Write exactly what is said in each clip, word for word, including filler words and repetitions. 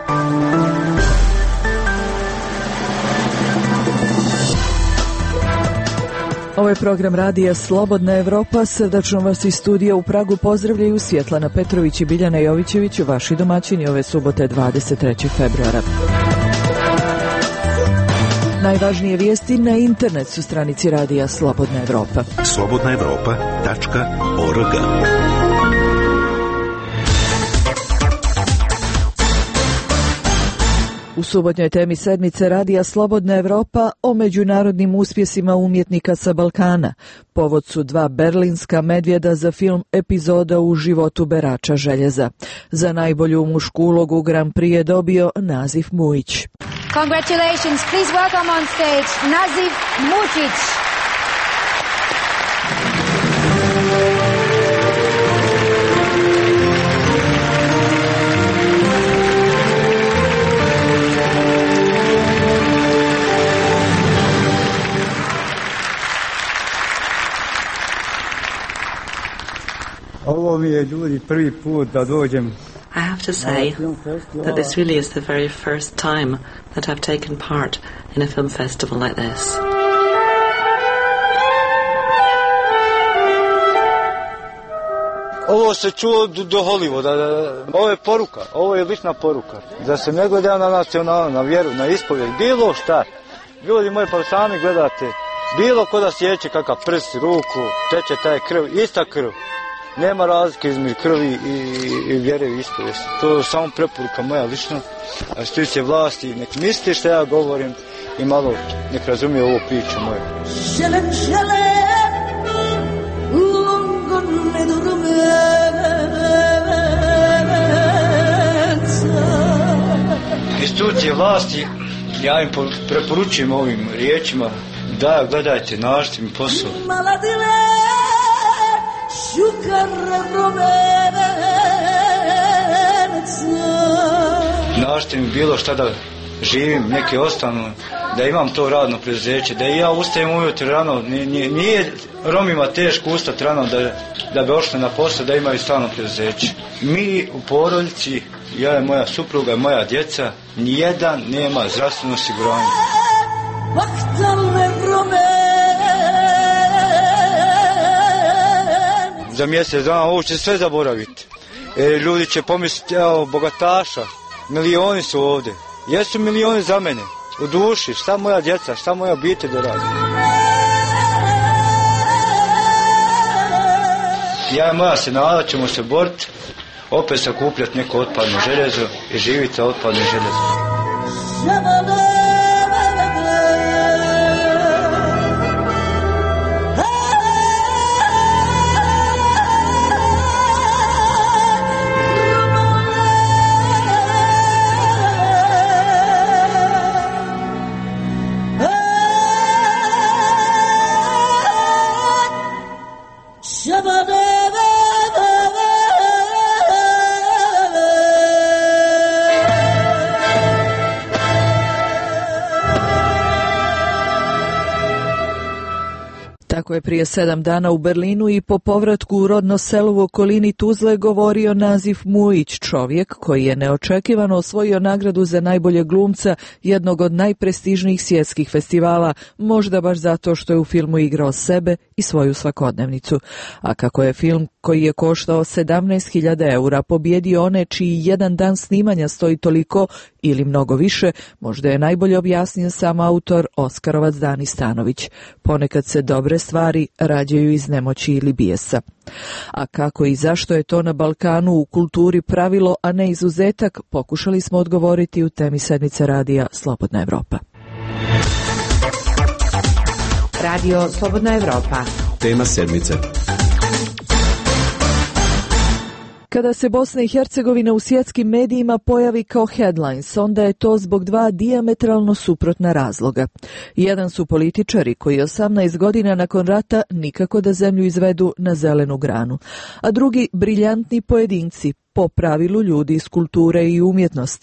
Ovo je program radija Slobodna Evropa. Srdačno vas iz studija u Pragu pozdravljaju Svjetlana Petrović i Biljana Jovićević, vaši domaćini ove subote dvadeset trećeg februara. Najvažnije vijesti na internet su stranici radija Slobodna Evropa. slobodna evropa tačka org. U subotnjoj temi sedmice radija Slobodna Evropa o međunarodnim uspjesima umjetnika sa Balkana. Povod su dva berlinska medvjeda za film Epizoda u životu berača željeza. Za najbolju mušku ulogu Grand Prix je dobio Nazif Mujić. Congratulations, please welcome on stage Nazif Mujić. Ovo mi je, ljudi, prvi put da dođem. I have to say that this really is the very first time that I've taken part in a film festival like this. Ovo se čuo do, do Hollywooda. Ovo je poruka, ovo je lična poruka. Da se ne gleda na nacionalno, na vjeru, na ispovijed, bilo šta. Ljudi moji, pa sami gledate. Bilo ko da sjeće kakav prst, ruku, teče taj krv, ista krv. Nema razlike između krvi i, i, i vjere i ispovijesti. To je samo preporuka moja lična. A što se vlasti, nek misli što ja govorim i malo nek razumije ovu priču moju. Želem, želem, longo ne institucije vlasti, ja im preporučujem ovim riječima da gledajte, nađite mi posao. Našte mi bilo šta da živim, neke ostanu, da imam to radno preduzeće, da i ja ustajem ujutro rano, nije, nije Romima teško ustati rano da, da bi ošli na posao, da imaju stalno preduzeće. Mi u porodici, ja i moja supruga i moja djeca, nijedan nema zdravstveno osiguranje. Za mjesec dana ovo će sve zaboraviti. E, ljudi će pomisliti, evo, bogataša, milioni su ovdje. Jesu milioni za mene, u duši, šta moja djeca, šta moja obitelj da radi. Ja i moja se nada ćemo se boriti, opet sakupljati neko otpadno željezo i živjeti sa otpadnim željezom. Tako je prije sedam dana u Berlinu i po povratku u rodno selo u okolini Tuzle govorio Nazif Mujić, čovjek koji je neočekivano osvojio nagradu za najboljeg glumca jednog od najprestižnijih svjetskih festivala, možda baš zato što je u filmu igrao sebe i svoju svakodnevnicu. A kako je film koji je koštao sedamnaest hiljada eura pobjedio one čiji jedan dan snimanja stoji toliko ili mnogo više, možda je najbolje objasnio sam autor Oskarovac Dani Stanović. Ponekad se dobre stvari rađaju iz nemoći ili bijesa. A kako i zašto je to na Balkanu u kulturi pravilo, a ne izuzetak, pokušali smo odgovoriti u temi sedmice radija Slobodna Evropa. Radio Slobodna Evropa. Tema sedmice. Kada se Bosna i Hercegovina u svjetskim medijima pojavi kao headlines, onda je to zbog dva dijametralno suprotna razloga. Jedan su političari koji osamnaest godina nakon rata nikako da zemlju izvedu na zelenu granu, a drugi briljantni pojedinci, po pravilu ljudi iz kulture i umjetnosti.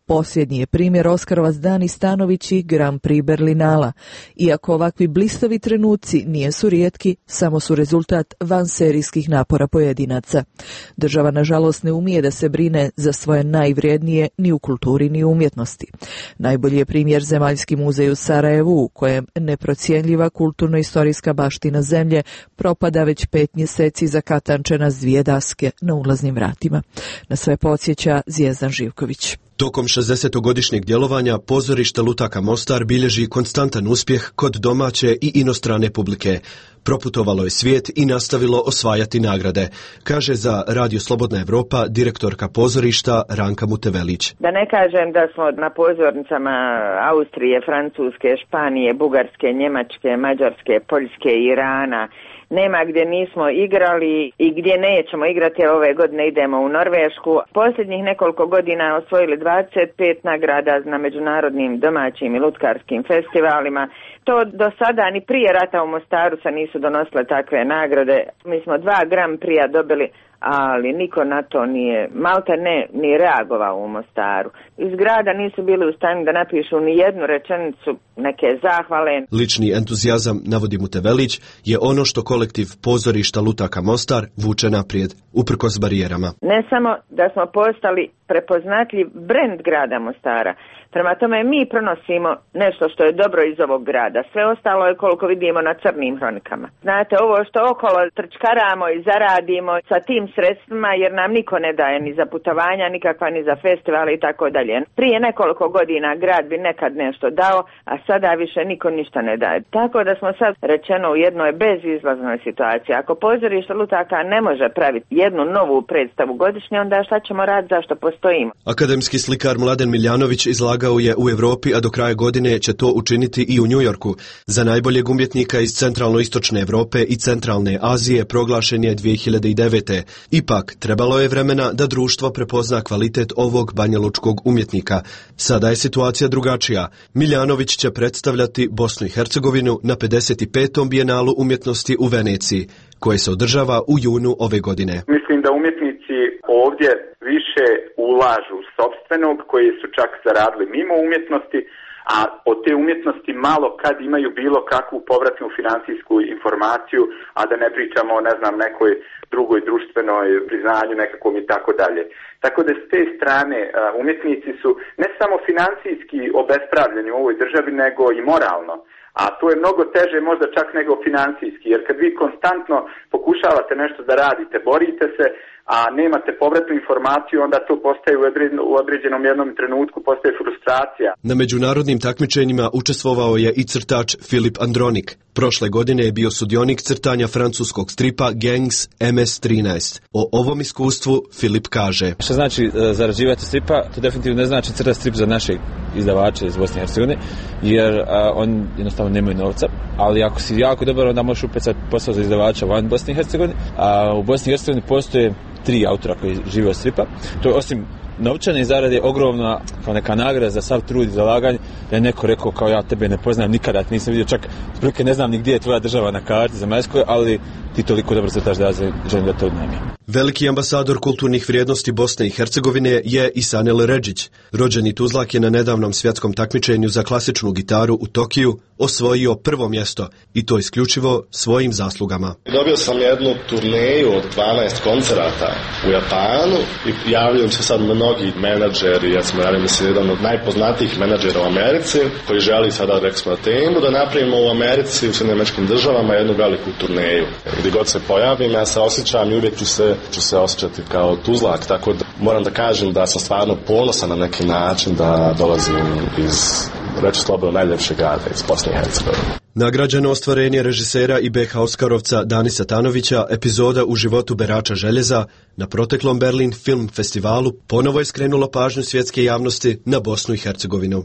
Posljednji je primjer Oskarovac Dani Stanović i Grand Prix Berlinala. Iako ovakvi blistavi trenuci nijesu rijetki, samo su rezultat vanserijskih napora pojedinaca. Država nažalost ne umije da se brine za svoje najvrijednije ni u kulturi ni u umjetnosti. Najbolji je primjer Zemaljski muzej u Sarajevu, u kojem neprocjenljiva kulturno-istorijska baština zemlje propada već pet mjeseci zakatančena s dvije daske na ulaznim vratima. Na sve podsjeća Zvijezdan Živković. Tokom šezdesetogodišnjeg djelovanja pozorište Lutaka Mostar bilježi konstantan uspjeh kod domaće i inostrane publike. Proputovalo je svijet i nastavilo osvajati nagrade, kaže za Radio Slobodna Evropa direktorka pozorišta Ranka Mutevelić. Da ne kažem da smo na pozornicama Austrije, Francuske, Španije, Bugarske, Njemačke, Mađarske, Poljske, Irana. Nema gdje nismo igrali i gdje nećemo igrati, jer ove godine idemo u Norvešku. Posljednjih nekoliko godina osvojili dvadeset pet nagrada na međunarodnim domaćim i lutkarskim festivalima. To do sada ni prije rata u Mostaru se nisu donosile takve nagrade. Mi smo dva Grand Prix dobili, ali niko na to nije, malte ne, ni reagovao u Mostaru. Iz grada nisu bili u stanju da napišu ni jednu rečenicu neke zahvale. Lični entuzijazam, navodi Mutevelić, je ono što kolektiv pozorišta Lutaka Mostar vuče naprijed, uprkos barijerama. Ne samo da smo postali prepoznatljiv brend grada Mostara, prema tome mi pronosimo nešto što je dobro iz ovog grada. Sve ostalo je koliko vidimo na crnim hronikama. Znate, ovo što okolo trčkaramo i zaradimo sa tim sredstvima, jer nam niko ne daje ni za putovanja, nikakva ni za festivale i tako dalje. Prije nekoliko godina grad bi nekad nešto dao, a sada više niko ništa ne daje. Tako da smo sad rečeno u jednoj bezizlaznoj situaciji. Ako pozorište Lutaka ne može praviti jednu novu predstavu godišnje, onda šta ćemo raditi, zašto postojimo? Akademski slikar Mladen Miljanović izlagao je u Europi, a do kraja godine će to učiniti i u Njujorku. Za najboljeg umjetnika iz centralno-istočne Europe i centralne Azije proglašen je dvije hiljade devete. Ipak, trebalo je vremena da društvo prepozna kvalitet ovog banjalučkog umjetnika. Sada je situacija drugačija. Miljanović će predstavljati Bosnu i Hercegovinu na pedeset petom bijenalu umjetnosti u Veneciji, koje se održava u junu ove godine. Mislim da umjetnici ovdje više ulažu sopstvenog, koji su čak zaradili mimo umjetnosti, a od te umjetnosti malo kad imaju bilo kakvu povratnu finansijsku informaciju, a da ne pričamo o, ne znam, nekoj drugoj društvenoj priznanju nekakvom i tako dalje. Tako da s te strane umjetnici su ne samo financijski obespravljeni u ovoj državi, nego i moralno. A to je mnogo teže možda čak nego financijski, jer kad vi konstantno pokušavate nešto da radite, borite se, a nemate povratnu informaciju, onda to postaje u određenom jednom trenutku, postaje frustracija. Na međunarodnim takmičenjima učestvovao je i crtač Filip Andronik. Prošle godine je bio sudionik crtanja francuskog stripa Gangs em es trinaest. O ovom iskustvu Filip kaže: Što znači zarađivati stripa? To definitivno ne znači crtati strip za naše izdavače iz Bosne i Hercegovine, jer a, on jednostavno nemaju novca, ali ako si jako dobar, onda možeš upecati posao za izdavača van Bosne i Hercegovine, a u Bosni i Hercegovini postoje tri autora koji žive od stripa. To je osim novčane zarade ogromna kao neka nagrada za sav trud i zalaganje, da je neko rekao kao ja tebe ne poznam nikada, nisam vidio, čak prilike ne znam ni gdje je tvoja država na karti zemaljskoj, ali ti toliko dobro crtaš da ja želim da to odnajmim. Veliki ambasador kulturnih vrijednosti Bosne i Hercegovine je Isanel Redžić. Rođeni Tuzlak je na nedavnom svjetskom takmičenju za klasičnu gitaru u Tokiju osvojio prvo mjesto, i to isključivo svojim zaslugama. Dobio sam jednu turneju od dvanaest koncerata u Japanu i javljaju se sad mnogi menadžeri, ja sam javljam se jedan od najpoznatijih menadžera u Americi, koji želi sada, rekli smo na temu, da napravimo u Americi, u Sjedinjenim Američkim Državama jednu veliku turneju. Gdje god se pojavim, ja se osjećam i uvijek ću se, ću se osjećati kao Tuzlak, tako da moram da kažem da sam stvarno ponosan na neki način da dolazim iz, reći slobodno, najljepšeg grada iz Bosne i Hercegovine. Nagrađeno ostvarenje režisera i be ha Oskarovca Danisa Tanovića, epizoda u životu berača željeza, na proteklom Berlin Film Festivalu ponovo je skrenulo pažnju svjetske javnosti na Bosnu i Hercegovinu.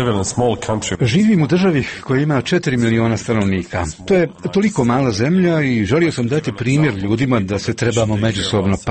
Živim u državi koja ima četiri miliona stanovnika. To je toliko mala zemlja i želio sam dati primjer ljudima da se trebamo međusobno paziti.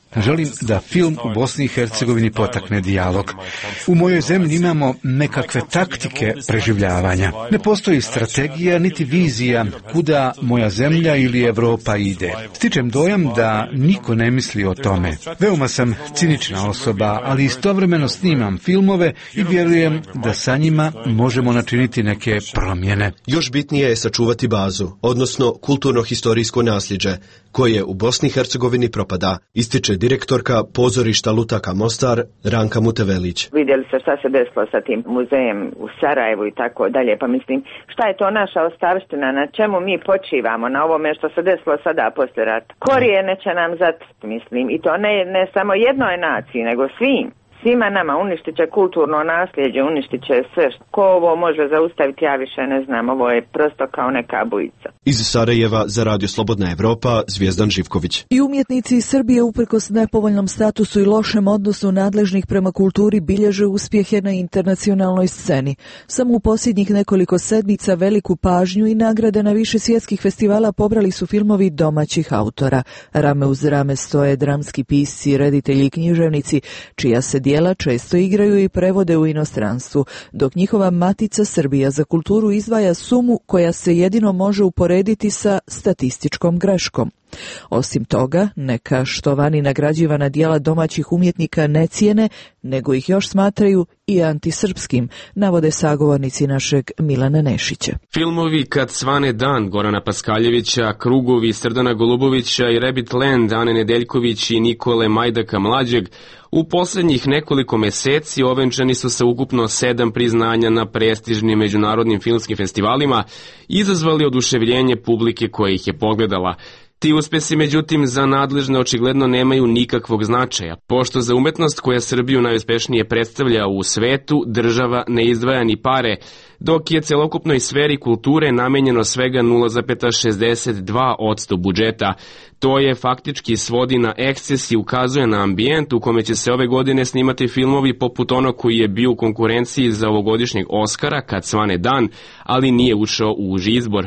Želim da film u Bosni i Hercegovini potakne dijalog. U mojoj zemlji imamo nekakve taktike preživljavanja. Ne postoji strategija niti vizija kuda moja zemlja ili Evropa ide. Stičem dojam da niko ne misli o tome. Veoma sam cinična osoba, ali istovremeno snimam filmove i vjerujem da sa njima možemo načiniti neke promjene. Još bitnije je sačuvati bazu, odnosno kulturno-historijsko nasljeđe, koje u Bosni i Hercegovini propada, ističe direktorka pozorišta Lutaka Mostar Ranka Mutevelić. Vidjeli ste šta se desilo sa tim muzejem u Sarajevu i tako dalje, pa mislim šta je to naša ostavština, na čemu mi počivamo, na ovome što se desilo sada poslije rata. Korijene će nam zatrti, mislim, i to ne, ne samo jednoj naciji, nego svim. Svima nama uništit će kulturno nasljeđe, uništit će sve. Ko ovo može zaustaviti, ja više ne znam, ovo je prosto kao neka bujica. Iz Sarajeva za Radio Slobodna Evropa, Zvijezdan Živković. I umjetnici iz Srbije uprkos nepovoljnom statusu i lošem odnosu nadležnih prema kulturi bilježe uspjehe na internacionalnoj sceni. Samo u posljednjih nekoliko sedmica veliku pažnju i nagrade na više svjetskih festivala pobrali su filmovi domaćih autora. Rame uz rame stoje dramski pisci, reditelji i književnici, čija se djela često igraju i prevode u inostranstvu, dok njihova matica Srbija za kulturu izdvaja sumu koja se jedino može uporediti sa statističkom greškom. Osim toga, neka štovani nagrađivana djela domaćih umjetnika ne cijene, nego ih još smatraju i antisrpskim, navode sagovornici našeg Milana Nešića. Filmovi Kad svane dan Gorana Paskaljevića, Krugovi Srdana Golubovića i Rabbit Land Ane Nedeljković i Nikole Majdaka mlađeg u posljednjih nekoliko meseci ovenčani su sa ukupno sedam priznanja na prestižnim međunarodnim filmskim festivalima i izazvali oduševljenje publike koja ih je pogledala. Ti uspjesi, međutim, za nadležne očigledno nemaju nikakvog značaja, pošto za umetnost koja Srbiju najuspješnije predstavlja u svetu država ne izdvaja ni pare, dok je celokupnoj sferi kulture namenjeno svega nula zarez šezdeset dva posto budžeta. To je faktički svodi na eksces i ukazuje na ambijent u kome će se ove godine snimati filmovi poput onog koji je bio u konkurenciji za ovogodišnjeg Oskara Kad svane dan, ali nije ušao u uži izbor.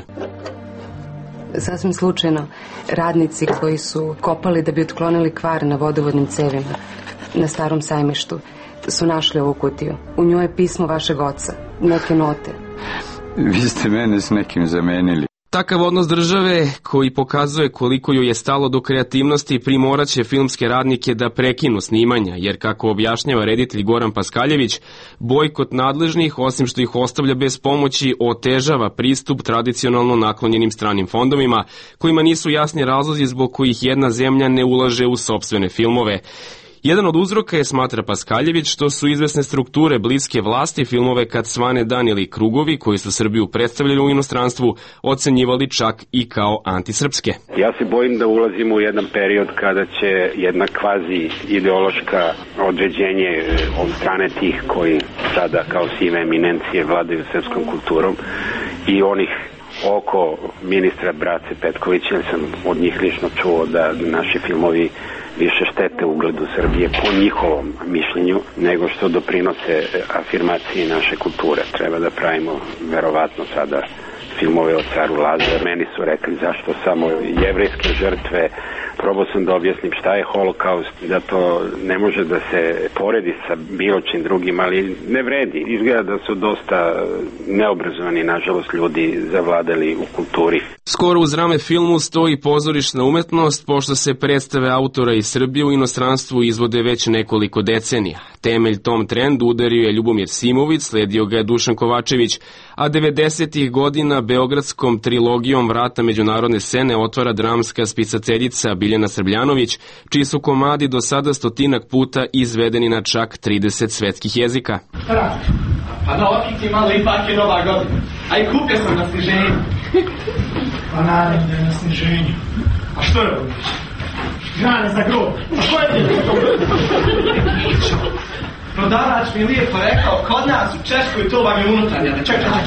Sasvim slučajno, radnici koji su kopali da bi otklonili kvar na vodovodnim cevima na Starom sajmištu su našli ovu kutiju. U njoj je pismo vašeg oca, neke note. Vi ste mene s nekim zamenili. Takav odnos države, koji pokazuje koliko joj je stalo do kreativnosti, primoraće filmske radnike da prekinu snimanja, jer kako objašnjava reditelj Goran Paskaljević, bojkot nadležnih, osim što ih ostavlja bez pomoći, otežava pristup tradicionalno naklonjenim stranim fondovima, kojima nisu jasni razlozi zbog kojih jedna zemlja ne ulaže u sopstvene filmove. Jedan od uzroka je, smatra Paskaljević, što su izvesne strukture bliske vlasti filmove Kad svane dan ili Krugovi, koji su Srbiju predstavljali u inostranstvu, ocenjivali čak i kao antisrpske. Ja se bojim da ulazimo u jedan period kada će jedna kvazi ideološka određenje od strane tih koji sada kao sive eminencije vladaju srpskom kulturom i onih oko ministra Brace Petkovića, jer sam od njih lično čuo da naši filmovi više štete ugledu Srbije po njihovom mišljenju nego što doprinose afirmaciji naše kulture. Treba da pravimo verovatno sada filmove o caru Lazaru. Meni su rekli zašto samo jevrejske žrtve. Probao sam da objasnim šta je holokaust, da to ne može da se poredi sa bilo čim drugim, ali ne vredi. Izgleda da su dosta neobrazovani, nažalost, ljudi zavladali u kulturi. Skoro uz rame filmu stoji pozorišna umetnost, pošto se predstave autora iz Srbije u inostranstvu izvode već nekoliko decenija. Temelj tom trendu udario je Ljubomir Simović, sledio ga je Dušan Kovačević, a devedesetih godina beogradskom trilogijom Vrata međunarodne scene otvara dramska spisateljica Biljana Srbljanović, čiji su komadi do sada stotinak puta izvedeni na čak trideset svetskih jezika. Pa da okici malo, ipak je nova godina. A i kupio sam na sniženju. Pa naravno da je na sniženju. A što je ovo? Grane za grob. A što je to? Prodavač mi lijepo rekao, kod nas u Češkoj to vam je unutarnja. Čekaj, čekaj, čekaj.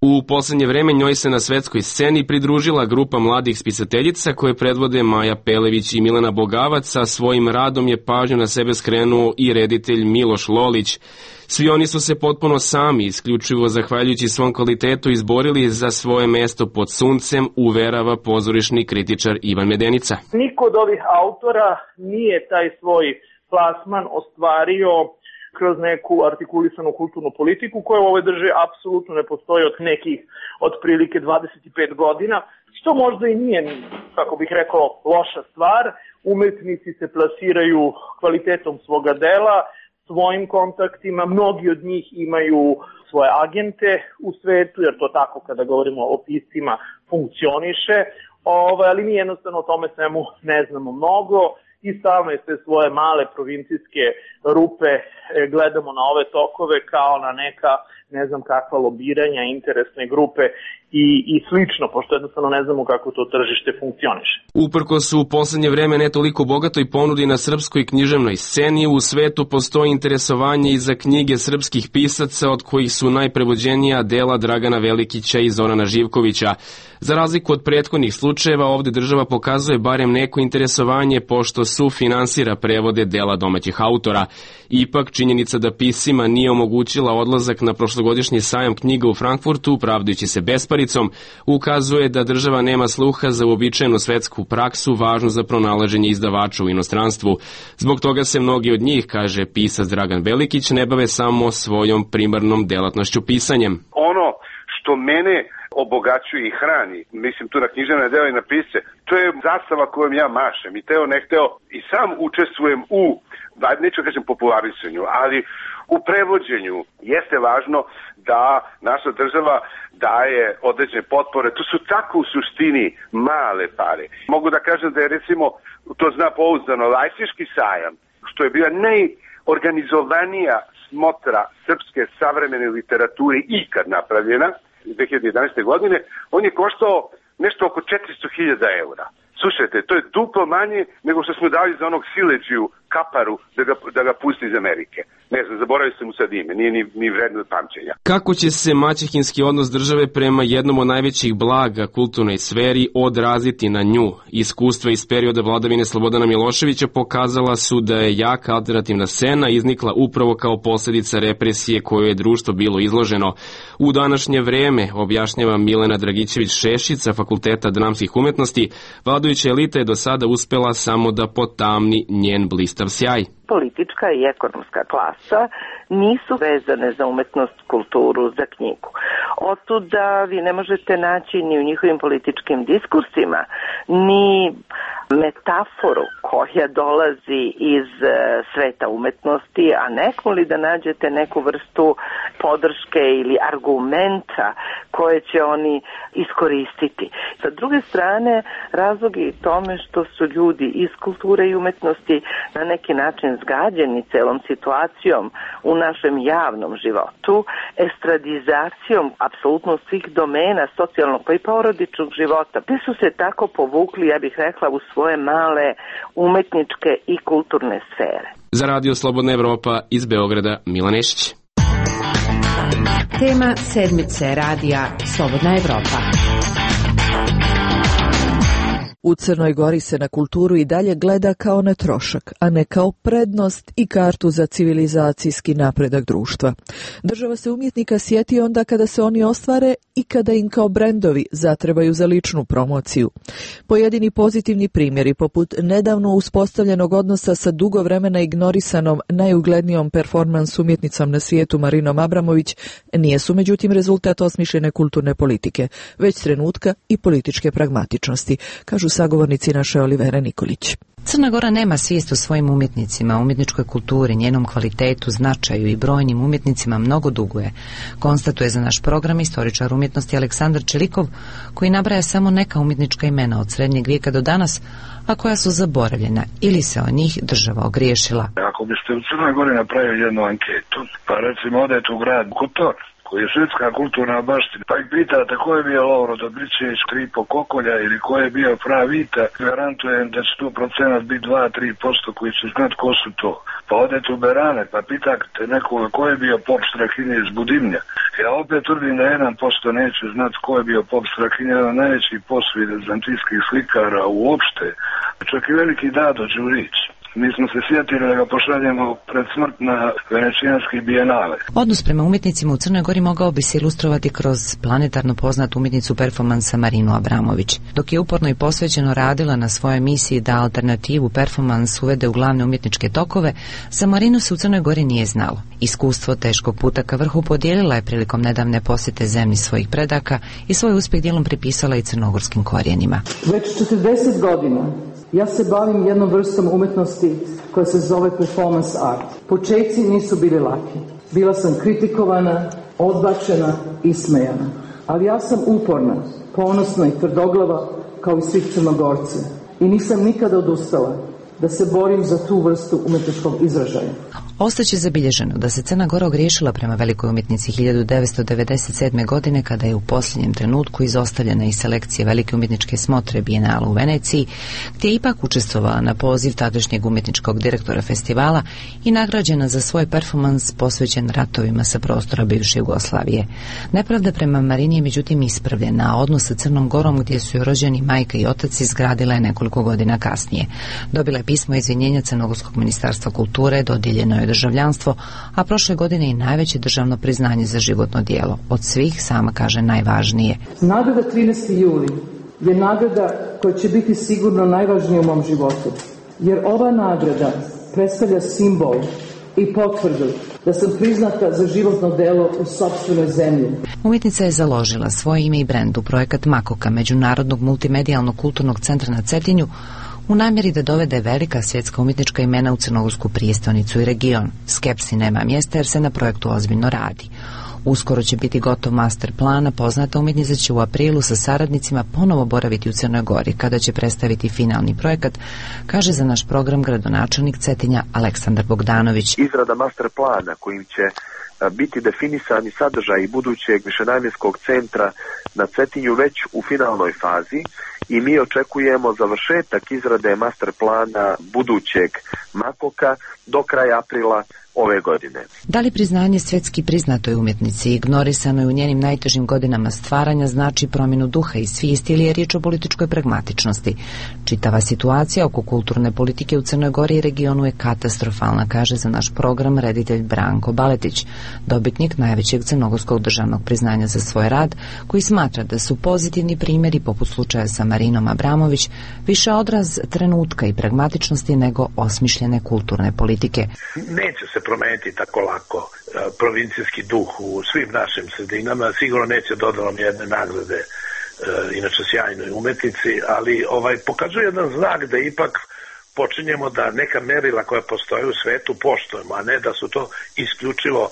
U poslednje vreme njoj se na svetskoj sceni pridružila grupa mladih spisateljica koje predvode Maja Pelević i Milena Bogavac, sa svojim radom je pažnju na sebe skrenuo i reditelj Miloš Lolić. Svi oni su se potpuno sami, isključivo zahvaljujući svom kvalitetu, izborili za svoje mesto pod suncem, uverava pozorišni kritičar Ivan Medenica. Niko od ovih autora nije taj svoj plasman ostvario kroz neku artikulisanu kulturnu politiku koja u ovoj državi apsolutno ne postoji od nekih otprilike dvadeset pet godina, što možda i nije, kako bih rekao, loša stvar. Umetnici se plasiraju kvalitetom svoga dela, svojim kontaktima, mnogi od njih imaju svoje agente u svetu, jer to tako kada govorimo o piscima funkcioniše, ovaj, ali mi jednostavno o tome svemu ne znamo mnogo i stalno je sve svoje male provincijske rupe gledamo na ove tokove kao na neka, ne znam kakva lobiranja, interesne grupe i, i slično, pošto jednostavno ne znamo kako to tržište funkcioniše. Uprkos u poslednje vreme ne toliko bogatoj ponudi na srpskoj književnoj sceni, u svetu postoji interesovanje i za knjige srpskih pisaca, od kojih su najprevođenija dela Dragana Velikića i Zorana Živkovića. Za razliku od prethodnih slučajeva, ovde država pokazuje barem neko interesovanje, pošto sufinansira prevode dela domaćih autora. Ipak, činjenica da piscima nije omogućila odlazak na prošlogodišnji sajam knjiga u Frankfurtu, pravdajući se besparicom, ukazuje da država nema sluha za uobičajenu svetsku praksu važnu za pronalaženje izdavača u inostranstvu. Zbog toga se mnogi od njih, kaže pisac Dragan Velikić, ne bave samo svojom primarnom delatnošću pisanjem. Ono što mene obogaćuje i hrani, mislim tu na književne dela i na pisce, to je zastava kojom ja mašem i teo ne hteo i sam učestvujem u, neću kažem popularisanju, ali u prevođenju. Jeste važno da naša država daje određene potpore, to su tako u suštini male pare. Mogu da kažem da je recimo, to zna pouzdano, Lajpciški sajam, što je bila najorganizovanija smotra srpske savremene literature ikad napravljena, dve hiljade jedanaeste. godine, on je koštao nešto oko četiristo hiljada eura. Slušajte, to je duplo manje nego što smo dali za onog sileđiju Kaparu da ga, da ga pusti iz Amerike. Ne znam, zaboravio sam mu sad ime, nije ni, ni vredno pamćenja. Kako će se maćehinski odnos države prema jednom od najvećih blaga kulturnoj sferi odraziti na nju? Iskustva iz perioda vladavine Slobodana Miloševića pokazala su da je jaka alternativna scena iznikla upravo kao posljedica represije koju je društvo bilo izloženo. U današnje vreme, objašnjava Milena Dragićević-Šešić sa Fakulteta dramskih umetnosti, vladajuća elita je do sada uspela samo da potamni njen blistav sjaj. Politička i ekonomska klasa nisu vezane za umetnost, kulturu, za knjigu. Otud da vi ne možete naći ni u njihovim političkim diskursima, ni metaforu koja dolazi iz sveta umetnosti, a nekom li da nađete neku vrstu podrške ili argumenta koje će oni iskoristiti. Sa druge strane, razlog je tome što su ljudi iz kulture i umetnosti na neki način zgađeni celom situacijom u našem javnom životu, estradizacijom apsolutno svih domena socijalnog pa i porodičnog života, te su se tako povukli, ja bih rekla, u svoje male umetničke i kulturne sfere. Za Radio Slobodna Evropa iz Beograda, Milan Nešić. Tema sedmice radija Slobodna Evropa. U Crnoj Gori se na kulturu i dalje gleda kao na trošak, a ne kao prednost i kartu za civilizacijski napredak društva. Država se umjetnika sjeti onda kada se oni ostvare i kada im kao brendovi zatrebaju za ličnu promociju. Pojedini pozitivni primjeri, poput nedavno uspostavljenog odnosa sa dugo vremena ignorisanom najuglednijom performans umjetnicom na svijetu Marinom Abramović, nijesu međutim rezultat osmišljene kulturne politike, već trenutka i političke pragmatičnosti, kažu sagovornici naše Olivera Nikolić. Crna Gora nema svijest o svojim umjetnicima, umjetničkoj kulturi, njenom kvalitetu, značaju i brojnim umjetnicima mnogo duguje, konstatuje za naš program istoričar umjetnosti Aleksandar Čelikov, koji nabraja samo neka umjetnička imena od srednjeg vijeka do danas, a koja su zaboravljena ili se o njih država ogriješila. Ako biste u Crnoj Gori napravili jednu anketu, pa recimo odete u grad Kotor, koji je svjetska kulturna baština, pa ih pitate ko je bio Lovro Dobričević, Kripo Kokolja ili ko je bio Fra Vita, garantujem da će tu procenat biti dva do tri posto koji će znat ko su to. Pa odete u Berane, pa pitate nekoga ko je bio pop Strahinja iz Budimlja. Ja opet tvrdim da jedan posto neće znati ko je bio pop Strahinja, jedan najveći posvid vizantijskih slikara uopšte. Čak i veliki Dado Đurić. Mi smo se sjetili da ga pošaljemo pred smrt na Venecijanski bijenale. Odnos prema umjetnicima u Crnoj Gori mogao bi se ilustrovati kroz planetarno poznatu umjetnicu performansa Marinu Abramović. Dok je uporno i posvećeno radila na svojoj misiji da alternativu performans uvede u glavne umjetničke tokove, za Marinu se u Crnoj Gori nije znalo. Iskustvo teškog puta ka vrhu podijelila je prilikom nedavne posjete zemlji svojih predaka i svoj uspjeh dijelom pripisala i crnogorskim korijenima. Već četrdeset godina ja se bavim jednom vrstom umjetnosti koja se zove performance art. Početci nisu bili laki. Bila sam kritikovana, odbačena i smejana. Ali ja sam uporna, ponosna i tvrdoglava kao i svih Crnogorci. I nisam nikada odustala da se borim za tu vrstu umjetničkog izražaja. Ostaće zabilježeno da se Crna Gora ogriješila prema velikoj umjetnici hiljadu devetsto devedeset sedme. godine kada je u posljednjem trenutku izostavljena iz selekcije velike umjetničke smotre Bijenala u Veneciji, gdje je ipak učestvovala na poziv tadašnjeg umjetničkog direktora festivala i nagrađena za svoj performans posvećen ratovima sa prostora bivše Jugoslavije. Nepravda prema Marini je međutim ispravljena, a odnos sa Crnom Gorom gdje su joj rođeni majka i otac izgradila je nekoliko godina kasnije. Dobila je pismo izvinjenja Crnogorskog ministarstva kulture, dodijeljeno je državljanstvo, a prošle godine i najveće državno priznanje za životno djelo. Od svih, sama kaže, najvažnije. Nagrada trinaesti juli je nagrada koja će biti sigurno najvažnija u mom životu, jer ova nagrada predstavlja simbol i potvrdu da sam priznata za životno delo u sopstvenoj zemlji. Umjetnica je založila svoje ime i brend u projekat Makoka, Međunarodnog multimedijalnog kulturnog centra na Cetinju, u namjeri da dovede velika svjetska umjetnička imena u crnogorsku prijestolnicu i region. Skepsi nema mjesta jer se na projektu ozbiljno radi. Uskoro će biti gotov master plan, a poznata umjetnica će u aprilu sa saradnicima ponovo boraviti u Crnoj Gori kada će predstaviti finalni projekat, kaže za naš program gradonačelnik Cetinja Aleksandar Bogdanović. Izrada master plana kojim će biti definisani sadržaji budućeg višenamjenskog centra na Cetinju već u finalnoj fazi i mi očekujemo završetak izrade master plana budućeg Makoka do kraja aprila ove godine. Da li priznanje svjetski priznatoj umjetnici ignorisano je u njenim najtežim godinama stvaranja znači promjenu duha i svijesti ili je riječ o političkoj pragmatičnosti? Čitava situacija oko kulturne politike u Crnoj Gori i regionu je katastrofalna, kaže za naš program reditelj Branko Baletić, dobitnik najvećeg crnogorskog državnog priznanja za svoj rad, koji smatra da su pozitivni primjeri poput slučaja sa Marinom Abramović više odraz trenutka i pragmatičnosti nego osmišljene kulturne politike. Neće se promeniti tako lako provincijski duh u svim našim sredinama, sigurno neće dodalom jedne nagrade inače sjajnoj umetnici, ali ovaj pokazuje jedan znak da ipak počinjemo da neka merila koja postoje u svetu poštujemo, a ne da su to isključivo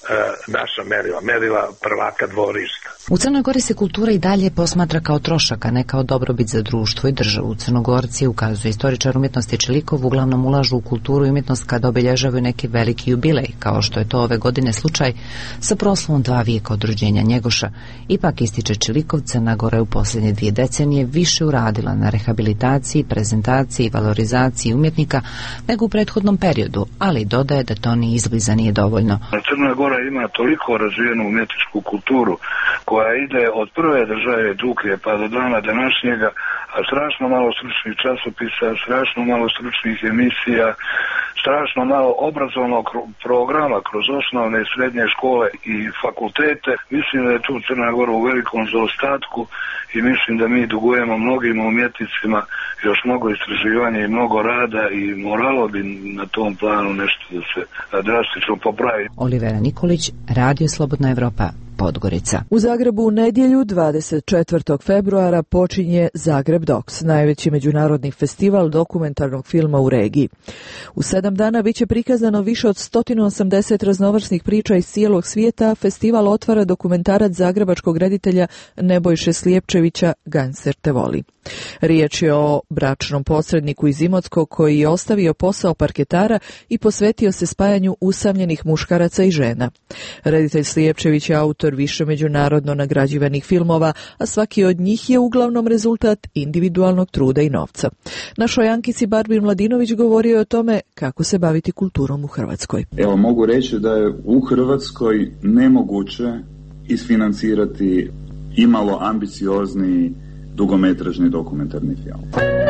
naša merila, merila prvaka dvorišta. U Crnoj Gori se kultura i dalje posmatra kao trošak, a ne kao dobrobit za društvo i državu. Crnogorci, ukazuje istoričar umjetnosti Čelikov, uglavnom ulažu u kulturu i umjetnost kada obilježavaju neki veliki jubilej, kao što je to ove godine slučaj sa proslavom dva vijeka od rođenja Njegoša. Ipak, ističe Čelikov, Crna Gora je u posljednje dvije decenije više uradila na rehabilitaciji, prezentaciji i valorizaciji umjetnika nego u prethodnom periodu, ali dodaje da to ni izbliza nije dovoljno. Crna Gora ima toliko razvijenu umjetničku kulturu koja ide od prve države Duklje pa do dana današnjega, a strašno malo stručnih časopisa, strašno malo stručnih emisija, strašno malo obrazovnog programa kroz osnovne i srednje škole i fakultete. Mislim da je tu Crna Gora u velikom zaostatku i mislim da mi dugujemo mnogim umjetnicima još mnogo istraživanja i mnogo rada i moralo bi na tom planu nešto da se drastično popravi. Olivera Nikolić, Radio Slobodna Evropa, Podgorica. U Zagrebu u nedjelju dvadeset četvrtog februara počinje Zagreb Docs, najveći međunarodni festival dokumentarnog filma u regiji. U sedam dana biće prikazano više od sto osamdeset raznovrsnih priča iz cijelog svijeta. Festival otvara dokumentarac zagrebačkog reditelja Nebojše Slijepčevića Gangster te voli. Riječ je o bračnom posredniku iz Imotskog koji je ostavio posao parketara i posvetio se spajanju usamljenih muškaraca i žena. Reditelj Slijepčević je autor autor više međunarodno nagrađivanih filmova, a svaki od njih je uglavnom rezultat individualnog truda i novca. Našoj Ankici Barbin Mladinović govorio je o tome kako se baviti kulturom u Hrvatskoj. Evo, mogu reći da je u Hrvatskoj nemoguće isfinancirati imalo ambiciozni dugometražni dokumentarni film.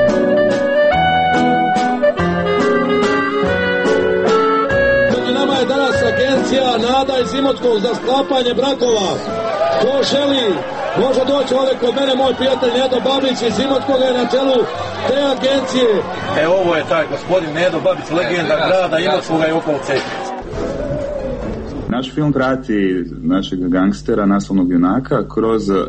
Među nama je danas agencija Nada iz Imotskog za sklapanje brakova. Ko želi, može doći ovdje kod mene, moj prijatelj Nedo Babić iz Imotskoga je na čelu te agencije. E, ovo je taj gospodin Nedo Babić, legenda grada Imotskoga i okolice. Naš film prati našeg gangstera, naslovnog junaka, kroz uh,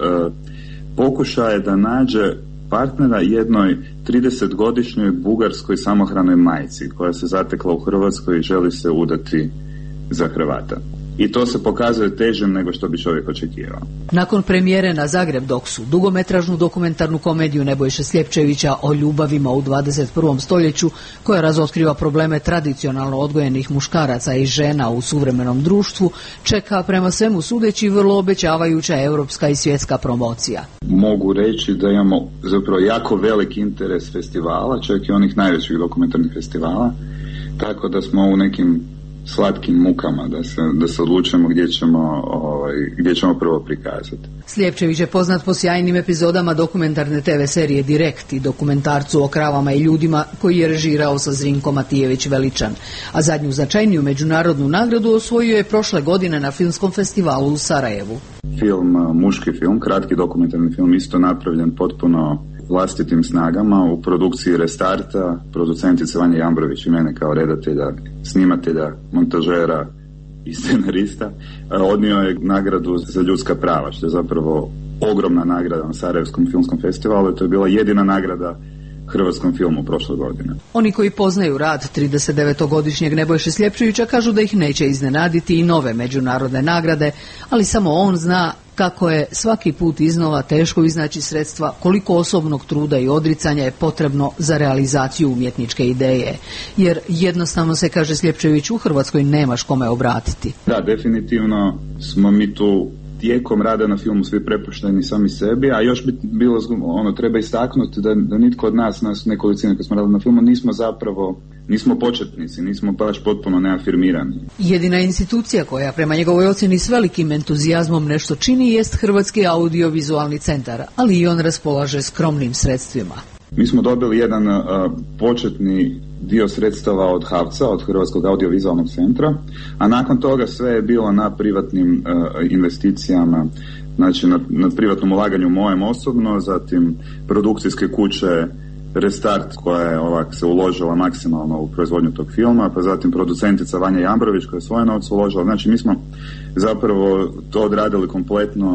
pokušaje da nađe partnera jednoj tridesetgodišnjoj bugarskoj samohranoj majci koja se zatekla u Hrvatskoj i želi se udati za Hrvata. I to se pokazuje težim nego što bi čovjek očekivao. Nakon premijere na Zagreb Doksu, dugometražnu dokumentarnu komediju Nebojše Sljepčevića o ljubavima u dvadeset prvom stoljeću, koja razotkriva probleme tradicionalno odgojenih muškaraca i žena u suvremenom društvu, čeka prema svemu sudeći vrlo obećavajuća europska i svjetska promocija. Mogu reći da imamo zapravo jako velik interes festivala, čak i onih najvećih dokumentarnih festivala, tako da smo u nekim slatkim mukama da se, da se odlučimo gdje ćemo, ovaj, gdje ćemo prvo prikazati. Sljepčević je poznat po sjajnim epizodama dokumentarne te ve serije Direkt i dokumentarcu o kravama i ljudima koji je režirao sa Zrinko Matijević Veličan, a zadnju značajniju međunarodnu nagradu osvojio je prošle godine na filmskom festivalu u Sarajevu. Film, muški film, kratki dokumentarni film, isto napravljen potpuno vlastitim snagama u produkciji Restarta, producentice Vanja Jambrović i mene kao redatelja, snimatelja, montažera i scenarista. Odnio je nagradu za ljudska prava, što je zapravo ogromna nagrada na Sarajevskom filmskom festivalu i to je bila jedina nagrada hrvatskom filmu prošle godine. Oni koji poznaju rad tridesetdevetogodišnjeg Nebojše Sljepčevića kažu da ih neće iznenaditi i nove međunarodne nagrade, ali samo on zna kako je svaki put iznova teško iznaći sredstva, koliko osobnog truda i odricanja je potrebno za realizaciju umjetničke ideje. Jer jednostavno se, kaže Sljepčević, u Hrvatskoj nemaš kome obratiti. Da, definitivno smo mi tu tijekom rada na filmu svi prepušteni sami sebi, a još bi bilo, ono, treba istaknuti da, da nitko od nas, nas nekolicine kad smo radili na filmu, nismo zapravo, nismo početnici, nismo baš potpuno neafirmirani. Jedina institucija koja prema njegovoj ocjeni s velikim entuzijazmom nešto čini jest Hrvatski audiovizualni centar, ali i on raspolaže skromnim sredstvima. Mi smo dobili jedan uh, početni dio sredstava od HAVC-a, od Hrvatskog audiovizualnog centra, a nakon toga sve je bilo na privatnim uh, investicijama, znači na, na privatnom ulaganju mojem osobno, zatim produkcijske kuće Restart koja je ovak se uložila maksimalno u proizvodnju tog filma, pa zatim producentica Vanja Jambrović koja je svoje novce uložila. Znači mi smo zapravo to odradili kompletno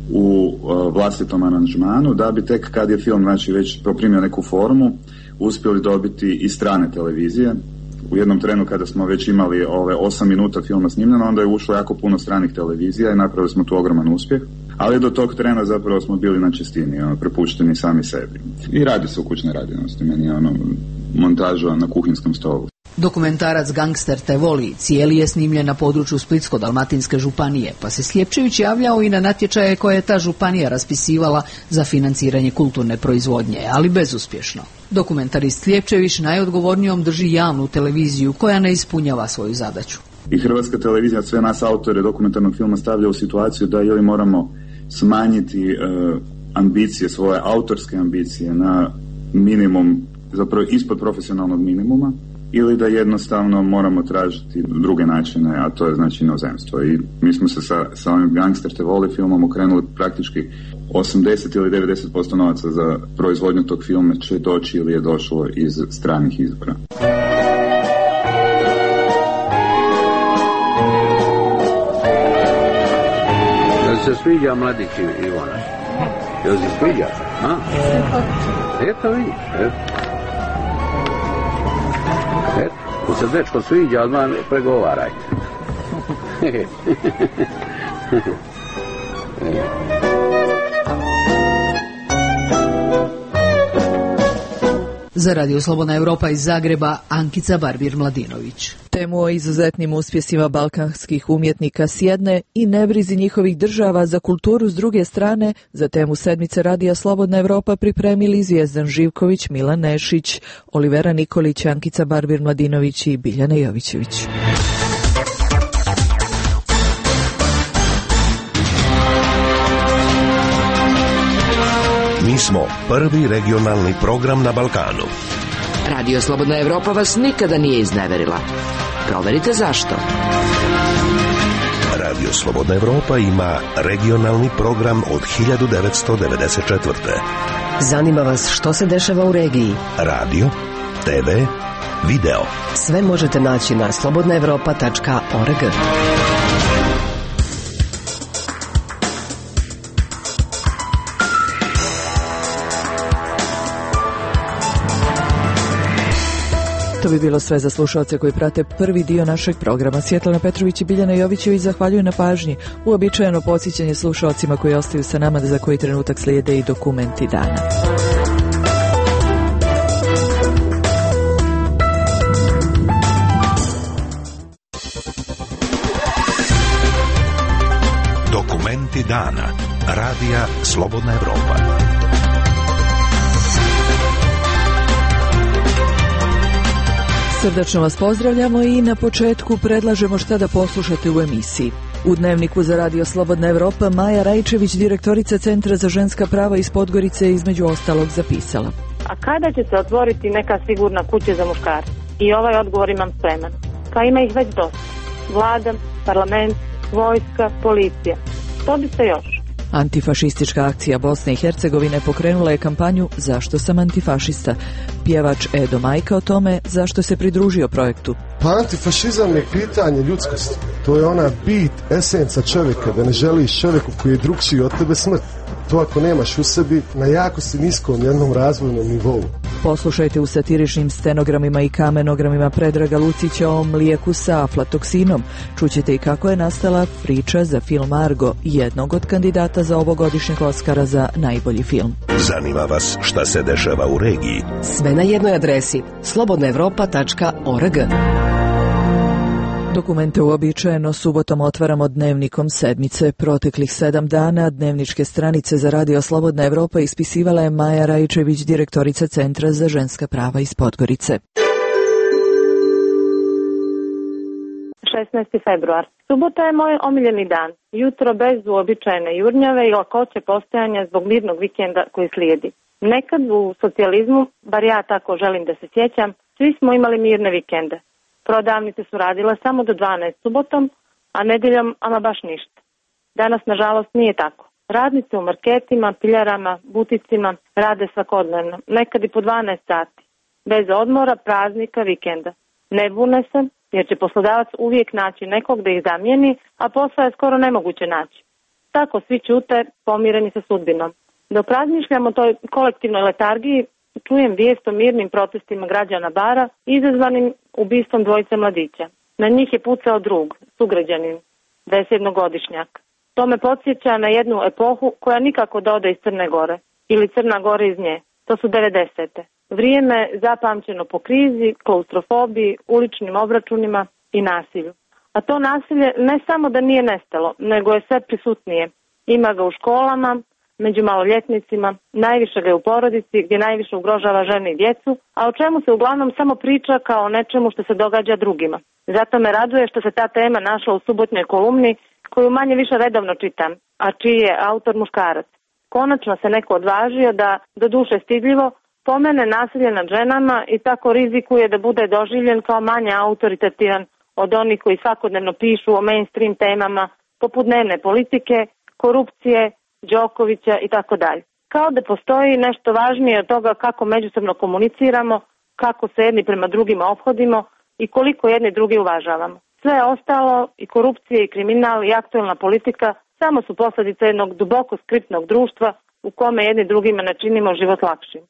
u uh, vlastitom aranžmanu, da bi tek kad je film, znači, već poprimio neku formu, uspjeli dobiti i strane televizije. U jednom trenu kada smo već imali ove osam minuta filma snimljeno, onda je ušlo jako puno stranih televizija i napravili smo tu ogroman uspjeh. Ali do tog trena zapravo smo bili na čistini, ono, prepušteni sami sebi. I radi se u kućnoj radinosti, meni je ono montaža na kuhinskom stolu. Dokumentarac Gangster te voli cijeli je snimljen na području Splitsko-dalmatinske županije, pa se Sljepčević javljao i na natječaje koje je ta županija raspisivala za financiranje kulturne proizvodnje, ali bezuspješno. Dokumentarist Sljepčević najodgovornijom drži javnu televiziju koja ne ispunjava svoju zadaću. I Hrvatska televizija sve nas autore dokumentarnog filma stavlja u situaciju da ili moramo smanjiti uh, ambicije, svoje autorske ambicije na minimum, zapravo ispod profesionalnog minimuma, ili da jednostavno moramo tražiti druge načine, a to je znači inozemstvo. I mi smo se sa, sa ovim Gangster te voli filmom okrenuli praktički osamdeset ili devedeset posto novaca za proizvodnju tog filma će doći ili je došlo iz stranih izvora. Jel se sviđa mladić Ivana? Jel se sviđa? A? Eto vidiš, eto. Eto, ko se dečko sviđa, odmah pregovarajte. Za Radio Slobodna Evropa iz Zagreba, Ankica Barbir-Mladinović. Temu o izuzetnim uspjesima balkanskih umjetnika s jedne i nebrizi njihovih država za kulturu s druge strane, za temu sedmice Radija Slobodna Evropa pripremili Zvijezdan Živković, Milan Nešić, Olivera Nikolić, Ankica Barbir-Mladinović i Biljana Jovićević. Mi smo prvi regionalni program na Balkanu. Radio Slobodna Evropa vas nikada nije izneverila. Proverite zašto. Radio Slobodna Evropa ima regionalni program od hiljadu devetsto devedeset četvrte. Zanima vas što se dešava u regiji? Radio, te ve, video. Sve možete naći na slobodna evropa tačka org. To bi bilo sve za slušalce koji prate prvi dio našeg programa. Svjetlana Petrović i Biljana Jovićević zahvaljuju na pažnji. Uobičajeno podsjećanje slušalcima koji ostaju sa nama da za koji trenutak slijede i dokumenti dana. Dokumenti dana. Radija Slobodna Evropa. Srdačno vas pozdravljamo i na početku predlažemo šta da poslušate u emisiji. U Dnevniku za Radio Slobodna Evropa Maja Rajčević, direktorica Centra za ženska prava iz Podgorice, je između ostalog zapisala: a kada će se otvoriti neka sigurna kuća za muškarce? I ovaj odgovor imam spreman. Pa ima ih već dosta. Vlada, parlament, vojska, policija. Što bi se još? Antifašistička akcija Bosne i Hercegovine pokrenula je kampanju Zašto sam antifašista. Pjevač Edo Majka o tome zašto se pridružio projektu. Pa antifašizam je pitanje ljudskosti. To je ona bit, esenca čovjeka, da ne želiš čovjeku koji je drugčiji od tebe smrt. To ako nemaš u sebi, na jako si niskom jednom razvojnom nivou. Poslušajte u satiričnim stenogramima i kamenogramima Predraga Lucića o mlijeku sa aflatoksinom. Čućete i kako je nastala priča za film Argo, jednog od kandidata za ovogodišnjeg Oskara za najbolji film. Zanima vas šta se dešava u regiji? Sve na jednoj adresi slobodna evropa tačka org. Dokumente uobičajeno subotom otvaramo Dnevnikom sedmice. Proteklih sedam dana dnevničke stranice za Radio Slobodna Evropa ispisivala je Maja Rajčević, direktorica Centra za ženska prava iz Podgorice. šesnaesti februar. Subota je moj omiljeni dan. Jutro bez uobičajene jurnjave i lakoće postojanja zbog mirnog vikenda koji slijedi. Nekad u socijalizmu, bar ja tako želim da se sjećam, svi smo imali mirne vikende. Prodavnice su radile samo do dvanaest subotom, a nedjeljom ama baš ništa. Danas, nažalost, nije tako. Radnice u marketima, piljarama, buticima rade svakodnevno, nekad i po dvanaest sati. Bez odmora, praznika, vikenda. Ne bune se, jer će poslodavac uvijek naći nekog da ih zamijeni, a posla je skoro nemoguće naći. Tako svi ćute, pomireni sa sudbinom. Dok razmišljam o toj kolektivnoj letargiji, čujem vijest o mirnim protestima građana Bara izazvanim ubistvom dvojice mladića. Na njih je pucao drug, sugrađanin, desetogodišnjak. To me podsjeća na jednu epohu koja nikako da ode iz Crne Gore ili Crna Gore iz nje. To su devedesete. Vrijeme zapamćeno po krizi, klaustrofobiji, uličnim obračunima i nasilju. A to nasilje ne samo da nije nestalo, nego je sve prisutnije. Ima ga u školama, među maloljetnicima, najviše ga je u porodici gdje najviše ugrožava žene i djecu, a o čemu se uglavnom samo priča kao o nečemu što se događa drugima. Zato me raduje što se ta tema našla u subotnjoj kolumni koju manje više redovno čitam, a čiji je autor muškarac. Konačno se neko odvažio da, do duše stidljivo, pomene nasilje nad ženama i tako rizikuje da bude doživljen kao manje autoritativan od onih koji svakodnevno pišu o mainstream temama poput dnevne politike, korupcije, Đokovića i tako dalje. Kao da postoji nešto važnije od toga kako međusobno komuniciramo, kako se jedni prema drugima ophodimo i koliko jedni drugi uvažavamo. Sve ostalo, i korupcije i kriminal i aktualna politika, samo su posljedice jednog duboko skriptnog društva u kome jedni drugima ne činimo život lakšim.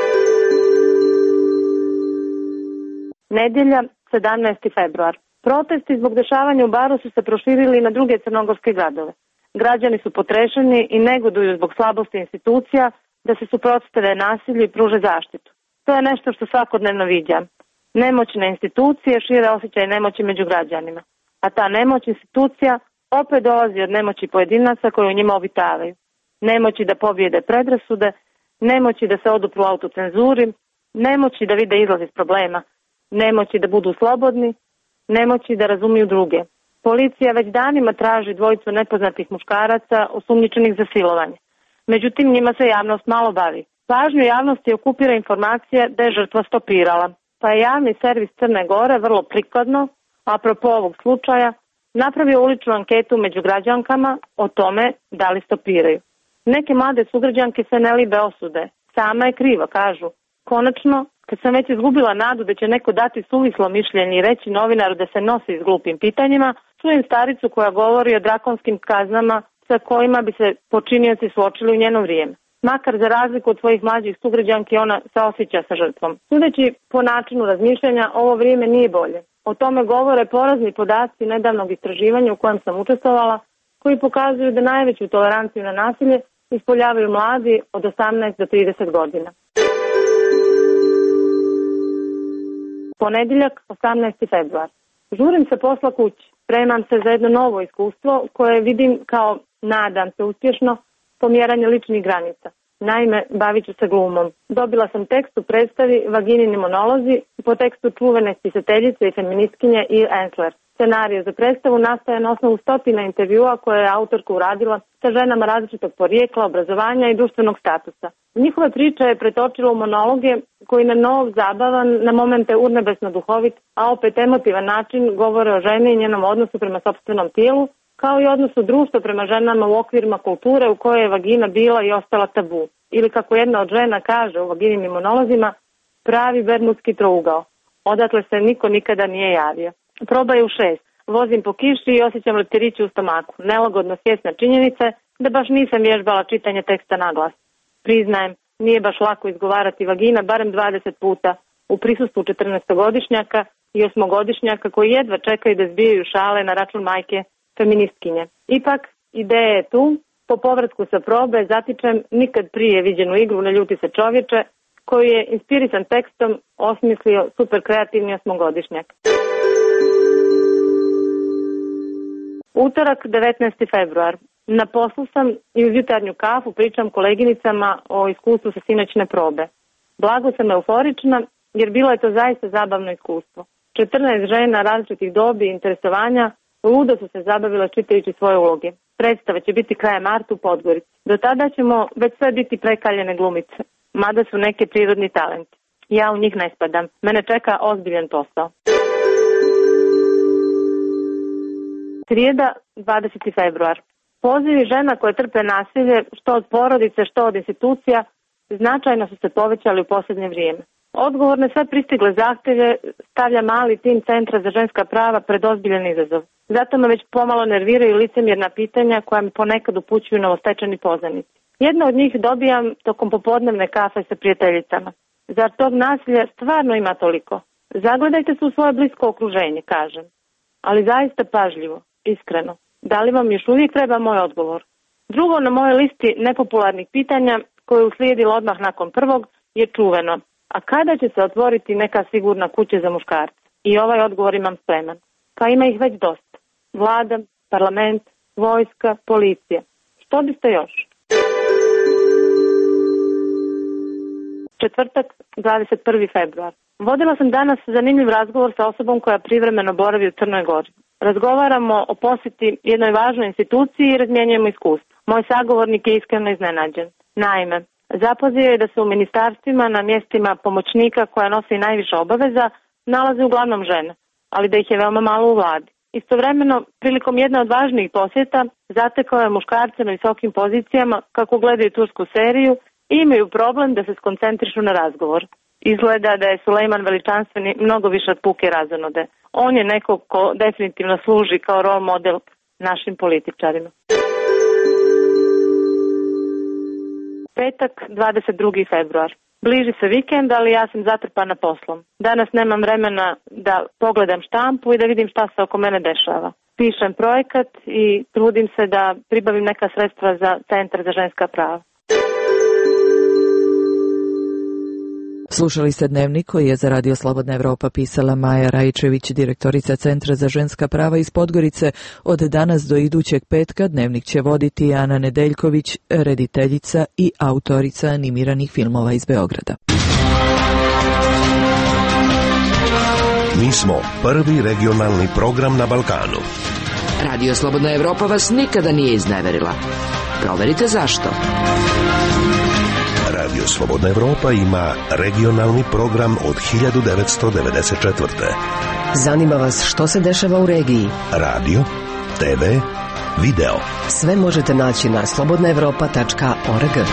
Nedjelja, sedamnaesti februar. Protesti zbog dešavanja u Baru su se proširili na druge crnogorske gradove. Građani su potrešeni i negoduju zbog slabosti institucija da se suprotstave nasilju i pruže zaštitu. To je nešto što svakodnevno viđam. Nemoćne institucije šire osjećaj nemoći među građanima. A ta nemoć institucija opet dolazi od nemoći pojedinaca koji u njima obitavaju. Nemoći da pobjede predrasude, nemoći da se odupru autocenzuri, nemoći da vide izlaz iz problema, nemoći da budu slobodni, nemoći da razumiju druge. Policija već danima traži dvojicu nepoznatih muškaraca osumnjičenih za silovanje. Međutim, njima se javnost malo bavi. Pažnju javnosti okupira informacija da je žrtva stopirala, pa je javni servis Crne Gore vrlo prikladno, apropo ovog slučaja, napravio uličnu anketu među građankama o tome da li stopiraju. Neke mlade sugrađanke se ne libe osude. Sama je kriva, kažu. Konačno, kad sam već izgubila nadu da će neko dati suvislo mišljenje i reći novinaru da se nosi s glupim pitanjima, čujem staricu koja govori o drakonskim kaznama sa kojima bi se počinioci suočili u njeno vrijeme. Makar za razliku od svojih mlađih sugrađanki ona saosjeća sa žrtvom. Sudeći po načinu razmišljanja, ovo vrijeme nije bolje. O tome govore porazni podaci nedavnog istraživanja u kojem sam učestvovala, koji pokazuju da najveću toleranciju na nasilje ispoljavaju mladi od osamnaest do trideset godina. Ponedjeljak, osamnaesti februar. Žurim se posla kući. Spremam se za jedno novo iskustvo koje vidim kao, nadam se uspješno, pomjeranje ličnih granica. Naime, bavit ću se glumom. Dobila sam tekst u predstavi Vaginini monolozi po tekstu čuvene spisateljice i feministkinje Eve Ensler. Scenarij za predstavu nastaje na osnovu stotina intervjua koje je autorka uradila sa ženama različitog porijekla, obrazovanja i društvenog statusa. Njihove priče je pretočila u monologe koji na nov, zabavan, na momente urnebesno duhovit, a opet emotivan način govore o ženi i njenom odnosu prema sopstvenom tijelu, kao i odnosu društva prema ženama u okvirima kulture u kojoj je vagina bila i ostala tabu. Ili kako jedna od žena kaže u Vagininim monolozima, pravi bermudski trougao. Odatle se niko nikada nije javio. Proba je u šest. Vozim po kiši i osjećam leptiriću u stomaku. Nelagodno svjesna činjenice da baš nisam vježbala čitanje teksta na glas. Priznajem, nije baš lako izgovarati vagina barem dvadeset puta u prisustvu četrnaestogodišnjaka i osmogodišnjaka koji jedva čekaju da zbijaju šale na račun majke feministkinje. Ipak, ideja je tu. Po povratku sa probe zatičem nikad prije viđenu igru Ne ljuti se čovječe, koju je inspirisan tekstom osmislio super kreativni osmogodišnjak. Utorak, devetnaesti februar. Na poslu sam i uz jutarnju kafu pričam koleginicama o iskustvu sa sinoćne probe. Blago sam euforična jer bilo je to zaista zabavno iskustvo. četrnaest žena različitih dobi i interesovanja ludo su se zabavile čitajući svoje uloge. Predstava će biti krajem marta u Podgorici. Do tada ćemo već sve biti prekaljene glumice, mada su neke prirodni talenti. Ja u njih ne spadam. Mene čeka ozbiljan posao. Srijeda, dvadeseti februar. Pozivi žena koje trpe nasilje, što od porodice, što od institucija, značajno su se povećali u posljednje vrijeme. Odgovor na sve pristigle zahtjeve stavlja mali tim Centra za ženska prava pred ozbiljan izazov. Zato me već pomalo nerviraju licemjerna pitanja koja mi ponekad upućuju novostečeni poznanici. Jedna od njih dobijam tokom popodnevne kafe sa prijateljicama. Zar tog nasilja stvarno ima toliko? Zagledajte se u svoje blisko okruženje, kažem. Ali zaista pažljivo, iskreno. Da li vam još uvijek treba moj odgovor? Drugo na mojoj listi nepopularnih pitanja, koje je uslijedilo odmah nakon prvog, je čuveno. A kada će se otvoriti neka sigurna kuća za muškarce? I ovaj odgovor imam spreman. Pa ima ih već dosta. Vlada, parlament, vojska, policija. Što biste još? Četvrtak, dvadeset prvi februar. Vodila sam danas zanimljiv razgovor sa osobom koja privremeno boravi u Crnoj Gori. Razgovaramo o posjeti jednoj važnoj instituciji i razmjenjujemo iskustvo. Moj sagovornik je iskreno iznenađen. Naime, zapazio je da se u ministarstvima na mjestima pomoćnika koja nosi najviše obaveza nalaze uglavnom žene, ali da ih je veoma malo u vladi. Istovremeno, prilikom jedne od važnijih posjeta, zatekao je muškarce na visokim pozicijama kako gledaju tursku seriju i imaju problem da se skoncentrišu na razgovor. Izgleda da je Sulejman Veličanstveni mnogo više od puke razonode. On je neko ko definitivno služi kao role model našim političarima. Petak, dvadeset drugi februar. Bliži se vikend, ali ja sam zatrpana poslom. Danas nemam vremena da pogledam štampu i da vidim šta se oko mene dešava. Pišem projekat i trudim se da pribavim neka sredstva za Centar za ženska prava. Slušali ste Dnevnik koji je za Radio Slobodna Evropa pisala Maja Rajčević, direktorica Centra za ženska prava iz Podgorice. Od danas do idućeg petka Dnevnik će voditi Ana Nedeljković, rediteljica i autorica animiranih filmova iz Beograda. Mi smo prvi regionalni program na Balkanu. Radio Slobodna Evropa vas nikada nije izneverila. Proverite zašto. Radio Slobodna Evropa ima regionalni program od hiljadu devetsto devedeset četvrte. Zanima vas što se dešava u regiji? Radio, te ve, video. Sve možete naći na slobodna evropa tačka org.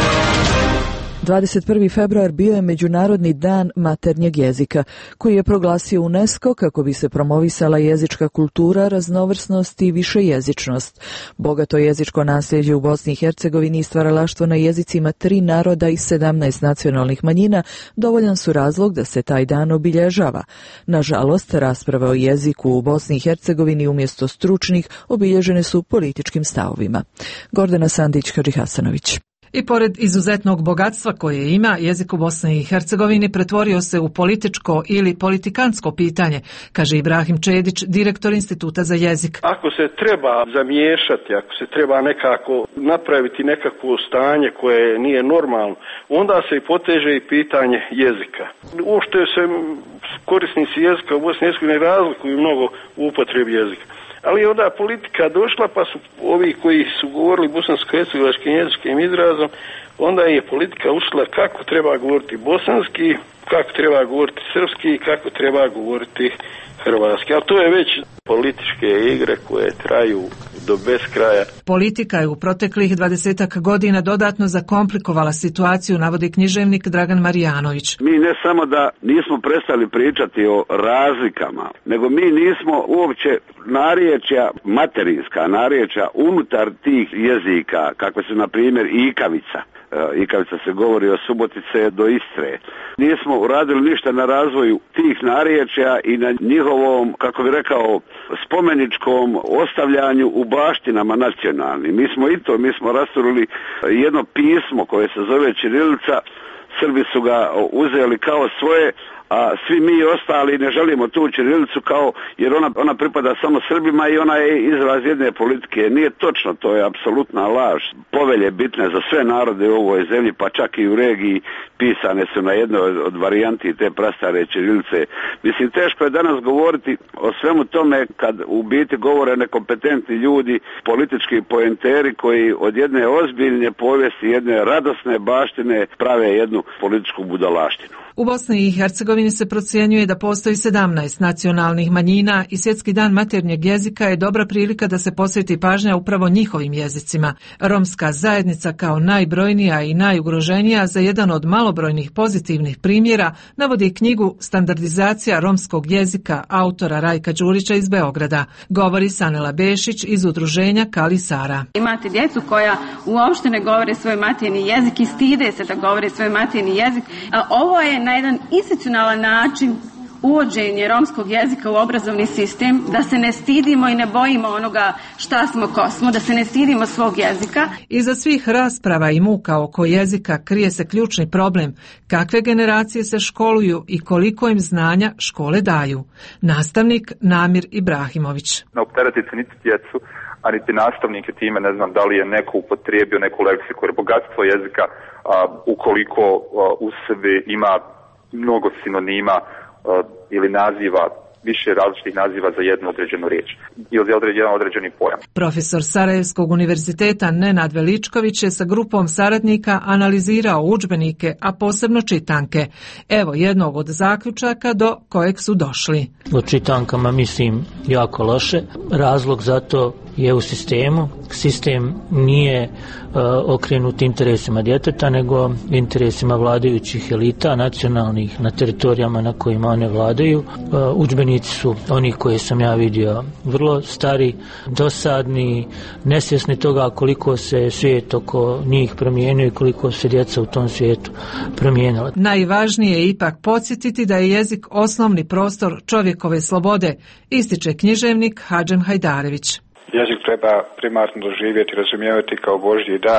dvadeset prvi februar bio je Međunarodni dan maternjeg jezika, koji je proglasio UNESCO kako bi se promovisala jezička kultura, raznovrsnost i višejezičnost. Bogato jezičko nasljeđe u Bosni i Hercegovini i stvaralaštvo na jezicima tri naroda i sedamnaest nacionalnih manjina dovoljan su razlog da se taj dan obilježava. Nažalost, rasprave o jeziku u Bosni i Hercegovini umjesto stručnih obilježene su političkim stavovima. Gordana Sandić-Kadži-Hasanović. I pored izuzetnog bogatstva koje ima, jezik u Bosni i Hercegovini pretvorio se u političko ili politikansko pitanje, kaže Ibrahim Čedić, direktor Instituta za jezik. Ako se treba zamiješati, ako se treba nekako napraviti nekakvo stanje koje nije normalno, onda se i poteže i pitanje jezika. Uopšte se korisnici jezika u Bosni i Hercegovini razlikuju mnogo u upotrebi jezika. Ali onda politika došla, pa su ovi koji su govorili bosansko-hercegovačkim jezičkim izrazom, onda je politika ušla kako treba govoriti bosanski, kako treba govoriti srpski i kako treba govoriti hrvatski. Ali to je već političke igre koje traju do beskraja. Politika je u proteklih dvadesetak godina dodatno zakomplikovala situaciju, navodi književnik Dragan Marijanović. Mi ne samo da nismo prestali pričati o razlikama, nego mi nismo uopće narječja, materinska narječja unutar tih jezika, kako su na primjer ikavica. Ikavica se govori od Subotice do Istre. Nismo uradili ništa na razvoju tih narječja i na njihovom, kako bi rekao, spomeničkom ostavljanju u baštinama nacionalnim. Mi smo i to, mi smo rasturili jedno pismo koje se zove ćirilica, Srbi su ga uzeli kao svoje, a svi mi ostali ne želimo tu ćirilicu kao, jer ona, ona pripada samo Srbima i ona je izraz jedne politike. Nije točno, to je apsolutna laž. Povelje bitne za sve narode u ovoj zemlji, pa čak i u regiji, pisane su na jednoj od varijanti te prastare ćirilice. Mislim, teško je danas govoriti o svemu tome kad u biti govore nekompetentni ljudi, politički poenteri koji od jedne ozbiljne povijesti, jedne radosne baštine prave jednu političku budalaštinu. U Bosni i Hercegovini se procjenjuje da postoji sedamnaest nacionalnih manjina i Svjetski dan maternjeg jezika je dobra prilika da se posveti pažnja upravo njihovim jezicima. Romska zajednica kao najbrojnija i najugroženija za jedan od malobrojnih pozitivnih primjera navodi knjigu Standardizacija romskog jezika autora Rajka Đurića iz Beograda. Govori Sanela Bešić iz udruženja Kali Sara. Imate djecu koja uopšte ne govore svoj maternji jezik i stide se da govore svoj maternji jezik. Ovo je na jedan institucionalan način uvođenje romskog jezika u obrazovni sistem, da se ne stidimo i ne bojimo onoga šta smo ko smo, da se ne stidimo svog jezika. Iza svih rasprava i muka oko jezika krije se ključni problem kakve generacije se školuju i koliko im znanja škole daju. Nastavnik Namir Ibrahimović. Ne opteretite niti djecu, a niti nastavnike time, ne znam da li je neko upotrijebio neku leksiku, jer bogatstvo jezika a, ukoliko a, u sebi ima mnogo sinonima a, ili naziva, više različitih naziva za jednu određenu riječ ili za jedan određeni pojam. Profesor Sarajevskog univerziteta Nenad Veličković je sa grupom saradnika analizirao udžbenike, a posebno čitanke. Evo jednog od zaključaka do kojeg su došli. O čitankama mislim jako loše. Razlog za to je u sistemu. Sistem nije uh, okrenut interesima djeteta, nego interesima vladajućih elita, nacionalnih, na teritorijama na kojima one vladaju. Uh, udžbenici su oni koje sam ja vidio vrlo stari, dosadni, nesvjesni toga koliko se svijet oko njih promijenio i koliko se djeca u tom svijetu promijenila. Najvažnije je ipak podsjetiti da je jezik osnovni prostor čovjekove slobode, ističe književnik Hadžem Hajdarević. Jezik treba primarno doživjeti, razumijevati kao Božji dar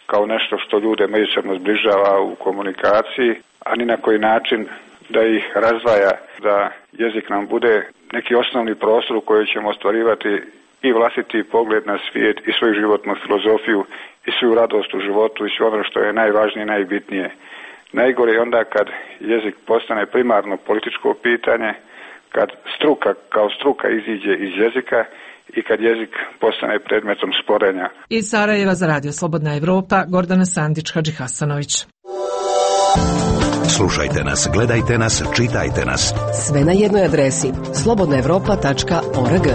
kao nešto što ljude međusobno zbližava u komunikaciji, a ni na koji način da ih razdvaja, da jezik nam bude neki osnovni prostor u kojoj ćemo ostvarivati i vlastiti pogled na svijet i svoju životnu filozofiju i svoju radost u životu i sve ono što je najvažnije i najbitnije. Najgore je onda kad jezik postane primarno političko pitanje, kad struka kao struka iziđe iz jezika i kad jezik postane predmetom sporenja. Iz Sarajeva za Radio Slobodna Evropa, Gordana Sandić-Hadžihasanović. Slušajte nas, gledajte nas, čitajte nas. Sve na jednoj adresi slobodna evropa tačka org.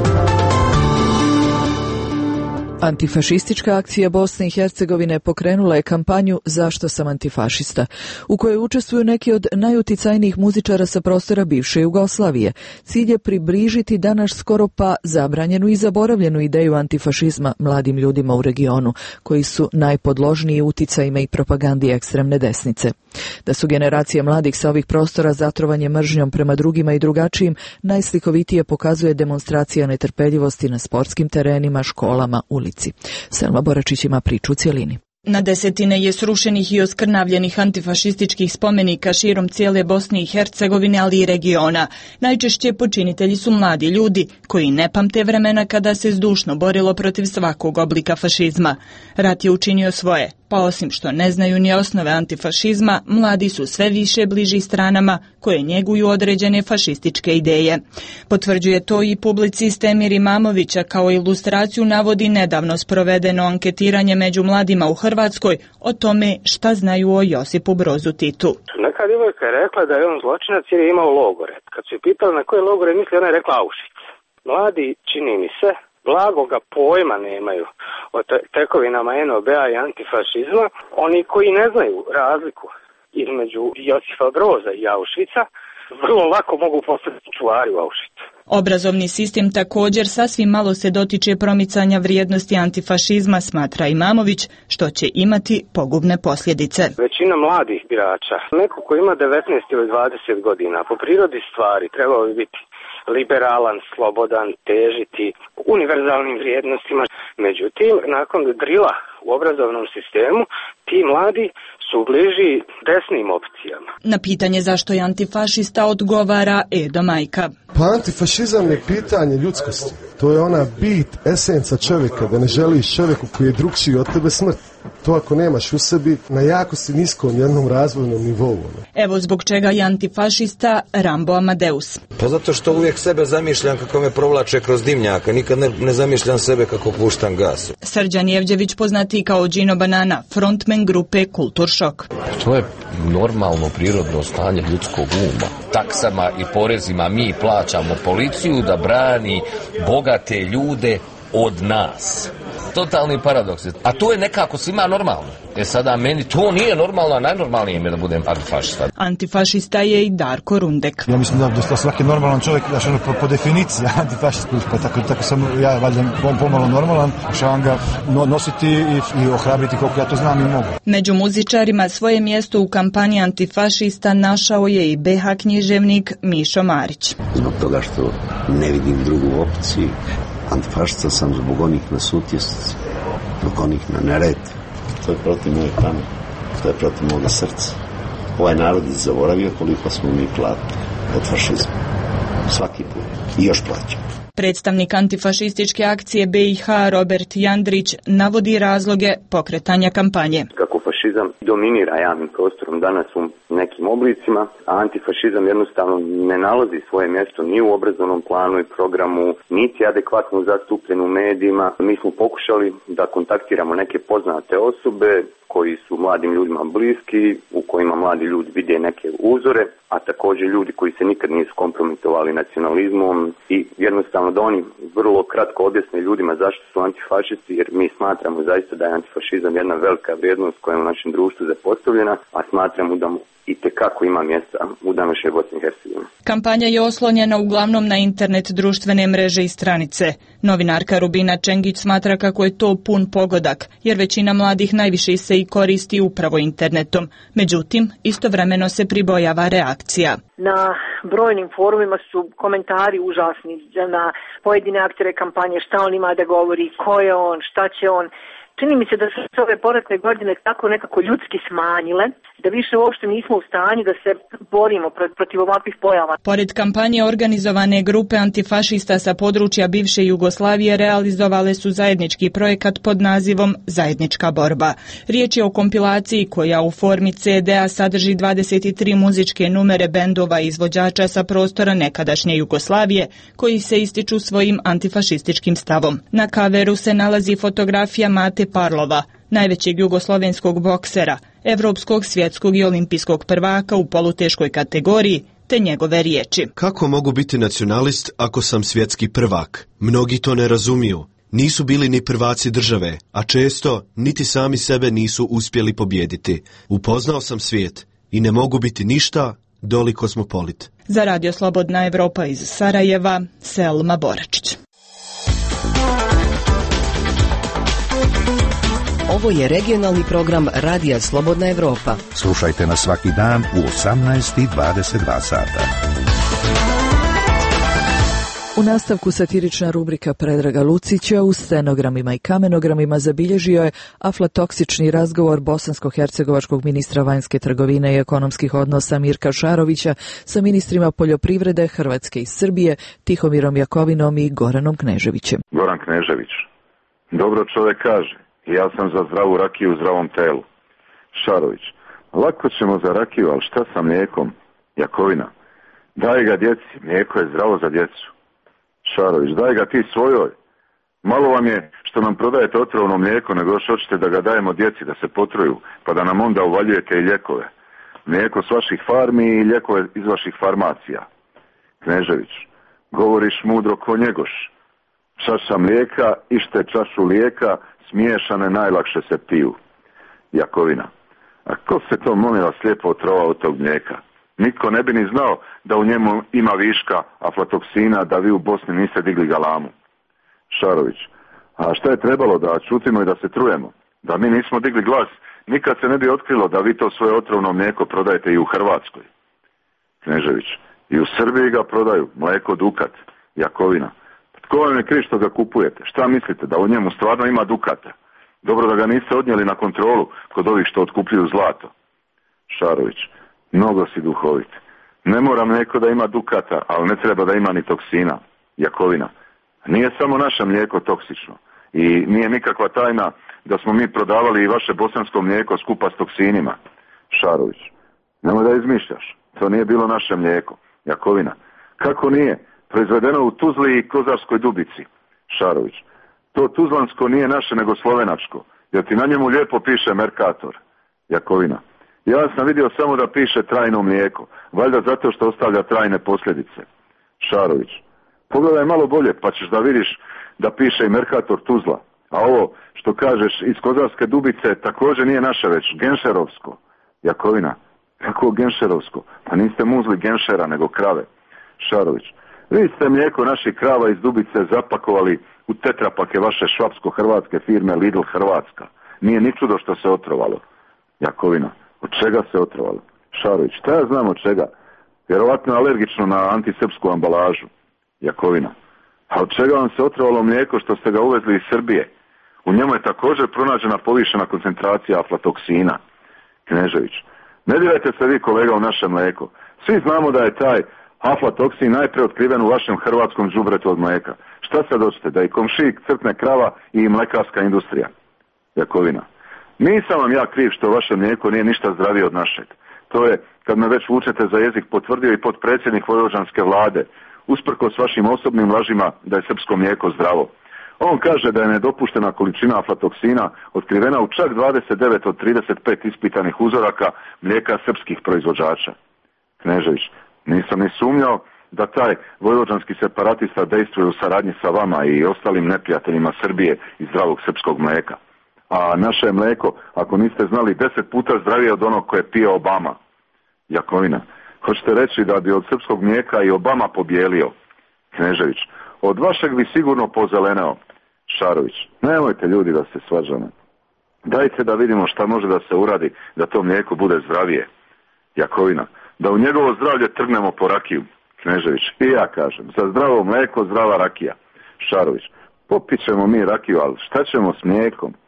Antifašistička akcija Bosne i Hercegovine pokrenula je kampanju Zašto sam antifašista, u kojoj učestvuju neki od najuticajnijih muzičara sa prostora bivše Jugoslavije. Cilj je približiti danas skoro pa zabranjenu i zaboravljenu ideju antifašizma mladim ljudima u regionu, koji su najpodložniji uticajima i propagandi ekstremne desnice. Da su generacije mladih sa ovih prostora zatrovanje mržnjom prema drugima i drugačijim, najslikovitije pokazuje demonstracija netrpeljivosti na sportskim terenima, školama, ulicama. Selma Boračić ima priču u cjelini. Na desetine je srušenih i oskrnavljenih antifašističkih spomenika širom cijele Bosne i Hercegovine, ali i regiona. Najčešće počinitelji su mladi ljudi koji ne pamte vremena kada se zdušno borilo protiv svakog oblika fašizma. Rat je učinio svoje, pa osim što ne znaju ni osnove antifašizma, mladi su sve više bliži stranama koje njeguju određene fašističke ideje. Potvrđuje to i publicist Emir Imamovića, kao ilustraciju navodi nedavno sprovedeno anketiranje među mladima u Hrvatskoj o tome šta znaju o Josipu Brozu Titu. Neka djevojka je rekla da je on zločinac jer je imao logore. Kad su je pitali na koje logore misli, ona je rekla Auschwitz. Mladi, čini mi se, blagoga pojma nemaju o te- tekovinama en o be a i antifašizma. Oni koji ne znaju razliku između Josipa Broza i Auschwitza, vrlo lako mogu postati čuvari u Auschwitzu. Obrazovni sistem također sasvim malo se dotiče promicanja vrijednosti antifašizma, smatra Imamović, što će imati pogubne posljedice. Većina mladih birača, neko ko ima devetnaest ili dvadeset godina, po prirodi stvari trebao bi biti liberalan, slobodan, težiti univerzalnim vrijednostima. Međutim, nakon drila u obrazovnom sistemu, ti mladi su bliži desnim opcijama. Na pitanje zašto je antifašista odgovara Edo Majka. Pa antifašizam je pitanje ljudskosti. To je ona bit, esenca čovjeka, da ne želiš čovjeku koji je drugčiji od tebe smrt. To ako nemaš u sebi, na jako si niskom jednom razvojnom nivou. Evo zbog čega je antifašista Rambo Amadeus. Pa zato što uvijek sebe zamišljam kako me provlače kroz dimnjaka, nikad ne, ne zamišljam sebe kako puštam gas. Srđan Jevđević, poznati kao Gino Banana, frontman grupe Kulturšok. To je normalno prirodno stanje ljudskog uma. Taksama i porezima mi plaćamo policiju da brani bogate ljude od nas. Totalni paradoks. A to je nekako svima normalno. E sada meni to nije normalno, a najnormalnije mi je da budem antifašista. Antifašista je i Darko Rundek. Ja mislim da, da svaki normalan čovjek, da što po, po definiciji antifašist, pa tako, tako sam ja valjda pomalo normalan, pokušavam ga no, nositi i, i ohrabriti koliko ja to znam i mogu. Među muzičarima svoje mjesto u kampanji antifašista našao je i be ha književnik Mišo Marić. Zbog toga što ne vidim drugu opciju, antifašista sam zbog onih na Sutjesci, zbog onih na Neretvi. To je protiv moje pameti, to je protiv moga srca. Ovaj narod je zaboravio koliko smo mi platili od fašizma. Svaki put. I još plaćamo. Predstavnik antifašističke akcije be i ha Robert Jandrić navodi razloge pokretanja kampanje. Kako fašizam dominira javnim prostorom danas u nekim oblicima, a antifašizam jednostavno ne nalazi svoje mjesto ni u obrazovnom planu i programu, niti adekvatno zastupljen u medijima. Mi smo pokušali da kontaktiramo neke poznate osobe koji su mladim ljudima bliski, u kojima mladi ljudi vide neke uzore, a također ljudi koji se nikad nisu kompromitovali nacionalizmom i jednostavno da oni vrlo kratko objasne ljudima zašto su antifašisti, jer mi smatramo zaista da je antifašizam jedna velika vrijednost koja je u našem društvu zapostavljena, a smatramo da mu i tekako ima mjesta u današnjoj Bosni i Hercegovini. Kampanja je oslonjena uglavnom na internet, društvene mreže i stranice. Novinarka Rubina Čengić smatra kako je to pun pogodak, jer većina mladih najviše se i koristi upravo internetom. Međutim, istovremeno se pribojava reakcija. Na brojnim forumima su komentari užasni na pojedine aktere kampanje, šta on ima da govori, ko je on, šta će on. čini mi se da su se ove poratne godine tako nekako ljudski smanjile, da više uopšte nismo u stanju da se borimo protiv ovakvih pojava. Pored kampanje organizovane grupe antifašista sa područja bivše Jugoslavije realizovale su zajednički projekat pod nazivom Zajednička borba. Riječ je o kompilaciji koja u formi ce de a sadrži dvadeset tri muzičke numere bendova i izvođača sa prostora nekadašnje Jugoslavije koji se ističu svojim antifašističkim stavom. Na kaveru se nalazi fotografija Mate Parlova, najvećeg jugoslovenskog boksera, evropskog, svjetskog i olimpijskog prvaka u poluteškoj kategoriji, te njegove riječi. Kako mogu biti nacionalist ako sam svjetski prvak? Mnogi to ne razumiju. Nisu bili ni prvaci države, a često niti sami sebe nisu uspjeli pobijediti. Upoznao sam svijet i ne mogu biti ništa doli kozmopolit. Za Radio Slobodna Evropa iz Sarajeva, Selma Boračić. Ovo je regionalni program Radija Slobodna Evropa. Slušajte nas svaki dan u osamnaest i dvadeset dva sata. U nastavku satirična rubrika Predraga Lucića u scenogramima i kamenogramima zabilježio je aflatoksični razgovor bosansko-hercegovačkog ministra vanjske trgovine i ekonomskih odnosa Mirka Šarovića sa ministrima poljoprivrede Hrvatske i Srbije Tihomirom Jakovinom i Goranom Kneževićem. Goran Knežević: dobro čovjek kaže, ja sam za zdravu rakiju u zdravom telu. Šarović: lako ćemo za rakiju, ali šta sa mlijekom? Jakovina: daj ga djeci, mlijeko je zdravo za djecu. Šarović: daj ga ti svojoj. Malo vam je što nam prodajete otrovno mlijeko, nego još hoćete da ga dajemo djeci da se potruju, pa da nam onda uvaljujete i ljekove. Mlijeko s vaših farmi i ljekove iz vaših farmacija. Knežević: govoriš mudro ko Njegoš. Čaša mlijeka, ište čašu lijeka, smiješane najlakše se piju. Jakovina: a ko se to, molim vas, lijepo otrova od tog mlijeka? Nitko ne bi ni znao da u njemu ima viška aflatoksina, da vi u Bosni niste digli galamu. Šarović: a šta je trebalo, da čutimo i da se trujemo? Da mi nismo digli glas, nikad se ne bi otkrilo da vi to svoje otrovno mlijeko prodajete i u Hrvatskoj. Knežević: i u Srbiji ga prodaju, mlijeko Dukat. Jakovina: tko vam je kriv što ga kupujete? Šta mislite, da u njemu stvarno ima Dukata? Dobro da ga niste odnijeli na kontrolu kod ovih što otkupljuju zlato. Šarović: mnogo si duhovit. Ne mora mlijeko da ima Dukata, ali ne treba da ima ni toksina. Jakovina: nije samo naše mlijeko toksično i nije nikakva tajna da smo mi prodavali i vaše bosansko mlijeko skupa s toksinima. Šarović: nemoj da izmišljaš, to nije bilo naše mlijeko. Jakovina: kako nije? Proizvedeno u Tuzli i Kozarskoj Dubici. Šarović: to tuzlansko nije naše nego slovenačko, jer ti na njemu lijepo piše Mercator. Jakovina: ja sam vidio samo da piše trajno mlijeko, valjda zato što ostavlja trajne posljedice. Šarović: pogledaj malo bolje pa ćeš da vidiš da piše i Mercator Tuzla, a ovo što kažeš iz Kozarske Dubice također nije naše već, genšerovsko. Jakovina: kako genšerovsko? Pa niste muzli genšera nego krave. Šarović: vi ste mlijeko naših krava iz Dubice zapakovali u tetrapake vaše švapsko-hrvatske firme Lidl Hrvatska. Nije ni čudo što se otrovalo. Jakovina: od čega se otrovalo? Šarović: šta ja znam od čega? Vjerovatno alergično na antisrpsku ambalažu. Jakovina: a od čega vam se otrovalo mlijeko što ste ga uvezli iz Srbije? U njemu je također pronađena povišena koncentracija aflatoksina. Knežević: ne dirajte se vi, kolega, u naše mlijeko. Svi znamo da je taj aflatoksin najprije otkriven u vašem hrvatskom đubretu od mlijeka. Šta sad hoćete, da i komšik crkne krava i mlekarska industrija? Jakovina: nisam vam ja kriv što vaše mlijeko nije ništa zdravije od našeg. To je, kad me već vučete za jezik, potvrdio i potpredsjednik vojvođanske vlade, usprkos vašim osobnim lažima da je srpsko mlijeko zdravo. On kaže da je nedopuštena količina aflatoksina otkrivena u čak dvadeset devet od trideset pet ispitanih uzoraka mlijeka srpskih proizvođača. Knežević: nisam ni sumnjao da taj vojvođanski separatista dejstvuje u saradnji sa vama i ostalim neprijateljima Srbije i zdravog srpskog mlijeka. A naše je mlijeko, ako niste znali, deset puta zdravije od onog koje pije Obama. Jakovina: hoćete reći da bi od srpskog mlijeka i Obama pobijelio? Knežević: od vašeg bi sigurno pozeleneo. Šarović: nemojte ljudi da se svađamo. Dajte da vidimo šta može da se uradi da to mlijeko bude zdravije. Jakovina: da u njegovo zdravlje trgnemo po rakiju. Knežević: i ja kažem, za zdravo mlijeko zdrava rakija. Šarović: popit ćemo mi rakiju, ali šta ćemo s mlijekom?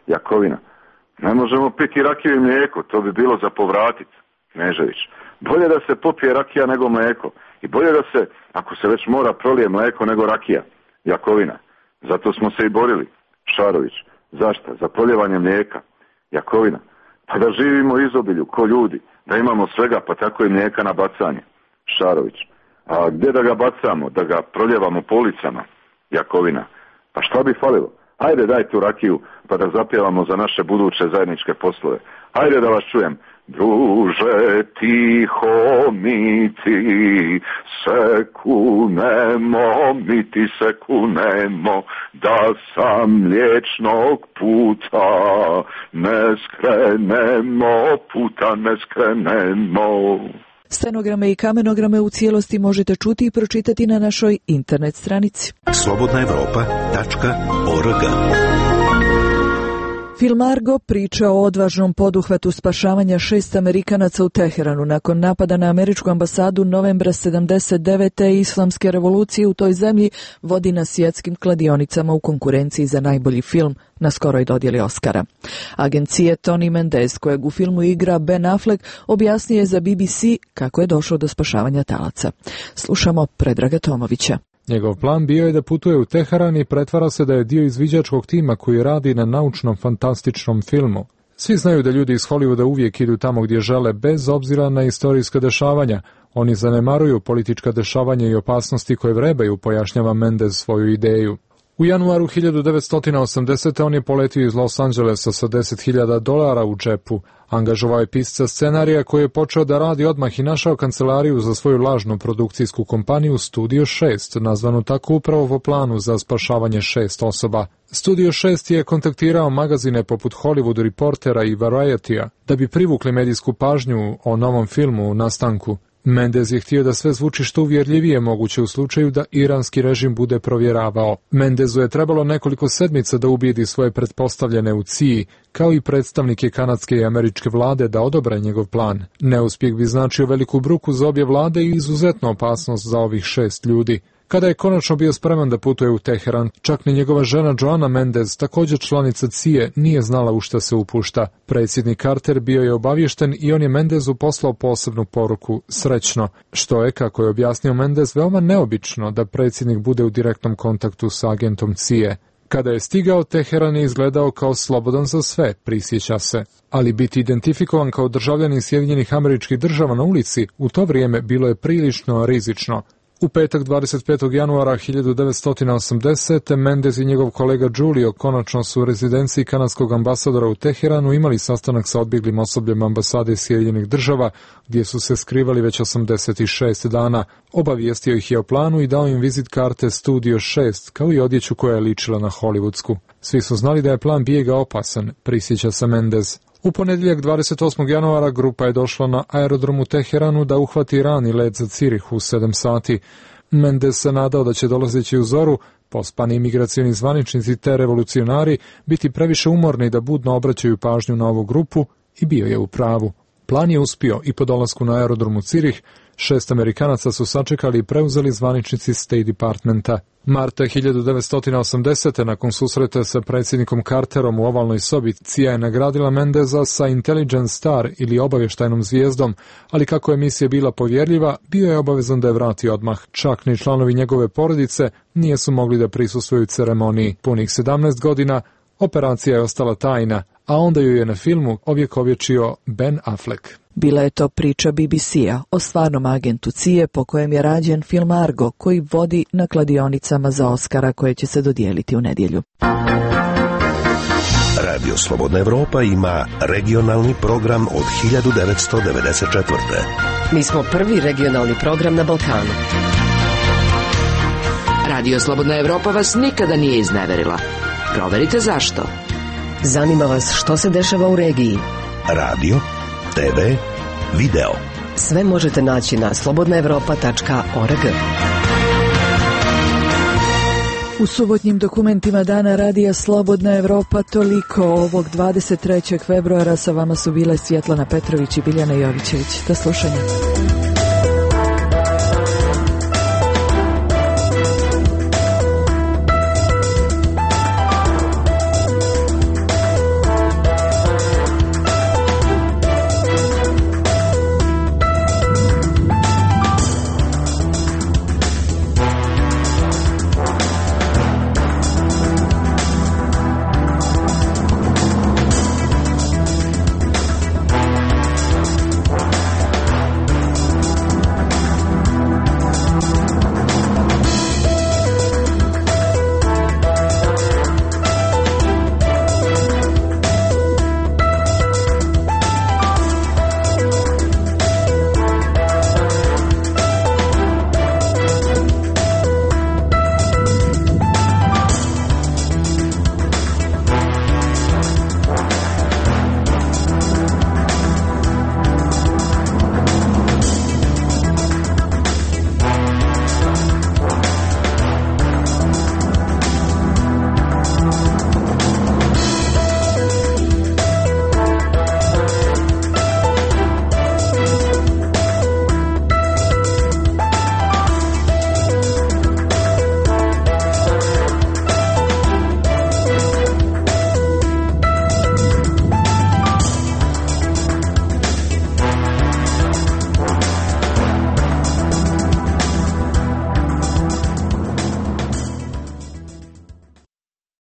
Jakovina. Ne možemo piti rakiju i mlijeko, to bi bilo za povratit. Knežević. Bolje da se popije rakija nego mlijeko. I bolje da se, ako se već mora, prolije mlijeko nego rakija. Jakovina. Zato smo se i borili. Šarović. Zašto? Za proljevanje mlijeka. Jakovina. Pa da živimo u izobilju, ko ljudi. Da imamo svega, pa tako i mlijeka na bacanje. Šarović. A gdje da ga bacamo? Da ga proljevamo po ulicama. Jakovina. Pa šta bi falilo? Ajde daj tu rakiju pa da zapjevamo za naše buduće zajedničke poslove. Ajde da vas čujem. Druže tiho mi ti se kunemo, mi ti se kunemo, da sam mliječnog puta ne skrenemo, puta ne skrenemo. Stenograme i kamenograme u cijelosti možete čuti i pročitati na našoj internet stranici slobodna evropa tačka org. Film Argo priča o odvažnom poduhvatu spašavanja šest Amerikanaca u Teheranu nakon napada na američku ambasadu novembra sedamdeset devete i islamske revolucije u toj zemlji vodi na svjetskim kladionicama u konkurenciji za najbolji film na skoroj dodjeli Oscara. Agencije Tony Mendez, kojeg u filmu igra Ben Affleck, objasnio je za B B C kako je došlo do spašavanja talaca. Slušamo Predraga Tomovića. Njegov plan bio je da putuje u Teheran i pretvara se da je dio izviđačkog tima koji radi na naučnom fantastičnom filmu. Svi znaju da ljudi iz Hollywooda uvijek idu tamo gdje žele bez obzira na istorijska dešavanja. Oni zanemaruju politička dešavanja i opasnosti koje vrebaju, pojašnjava Mendez svoju ideju. U januaru hiljadu devetsto osamdesete. on je poletio iz Los Angelesa sa deset hiljada dolara u džepu. Angažovao je pisca scenarija koji je počeo da radi odmah i našao kancelariju za svoju lažnu produkcijsku kompaniju Studio šest, nazvanu tako upravo po planu za spašavanje šest osoba. Studio šest je kontaktirao magazine poput Hollywood Reportera i Variety-a da bi privukli medijsku pažnju o novom filmu u nastanku. Mendez je htio da sve zvuči što uvjerljivije moguće u slučaju da iranski režim bude provjeravao. Mendezu je trebalo nekoliko sedmica da ubijedi svoje pretpostavljene u C I A, kao i predstavnike kanadske i američke vlade da odobre njegov plan. Neuspjeh bi značio veliku bruku za obje vlade i izuzetnu opasnost za ovih šest ljudi. Kada je konačno bio spreman da putuje u Teheran, čak ni njegova žena Joanna Mendez, također članica C I A, nije znala u šta se upušta. Predsjednik Carter bio je obaviješten i on je Mendezu poslao posebnu poruku srećno, što je, kako je objasnio Mendez, veoma neobično da predsjednik bude u direktnom kontaktu sa agentom C I A. Kada je stigao, Teheran je izgledao kao slobodan za sve, prisjeća se. Ali biti identifikovan kao državljanin Sjedinjenih Američkih Država na ulici u to vrijeme bilo je prilično rizično. U petak dvadeset petog januara hiljadu devetsto osamdesete. Mendez i njegov kolega Giulio konačno su u rezidenciji kanadskog ambasadora u Teheranu imali sastanak sa odbjeglim osobljem ambasade Sjedinjenih Država, gdje su se skrivali već osamdeset šest dana. Obavijestio ih je o planu i dao im vizit karte Studio šest, kao i odjeću koja je ličila na hollywoodsku. Svi su znali da je plan bijega opasan, prisjeća se Mendez. U ponedjeljak dvadeset osmog januara grupa je došla na aerodrom u Teheranu da uhvati rani let za Cirih u sedam sati. Mendez se nadao da će dolazeći u zoru pospani imigracioni zvaničnici te revolucionari biti previše umorni da budno obraćaju pažnju na ovu grupu i bio je u pravu. Plan je uspio i po dolasku na aerodromu Cirih šest Amerikanaca su sačekali i preuzeli zvaničnici State Departmenta. Marta hiljadu devetsto osamdesete. nakon susreta sa predsjednikom Carterom u ovalnoj sobi, C I A je nagradila Mendeza sa Intelligence Star ili obavještajnom zvijezdom, ali kako je misija bila povjerljiva, bio je obavezan da je vrati odmah. Čak ni članovi njegove porodice nije su mogli da prisustvuju ceremoniji. Punih sedamnaest godina operacija je ostala tajna, a onda ju je na filmu ovjekovječio Ben Affleck. Bila je to priča B B C-a o stvarnom agentu C I A po kojem je rađen film Argo, koji vodi na kladionicama za Oscara koje će se dodijeliti u nedjelju. Radio Slobodna Evropa ima regionalni program od hiljadu devetsto devedeset četvrte. Mi smo prvi regionalni program na Balkanu. Radio Slobodna Evropa vas nikada nije izneverila. Proverite zašto. Zanima vas što se dešava u regiji. Radio, T V, video. Sve možete naći na slobodna evropa tačka org. U subotnjim dokumentima dana radija Slobodna Evropa toliko. Ovog dvadeset trećeg februara sa vama su bile Svjetlana Petrović i Biljana Jovićević. Do slušanja.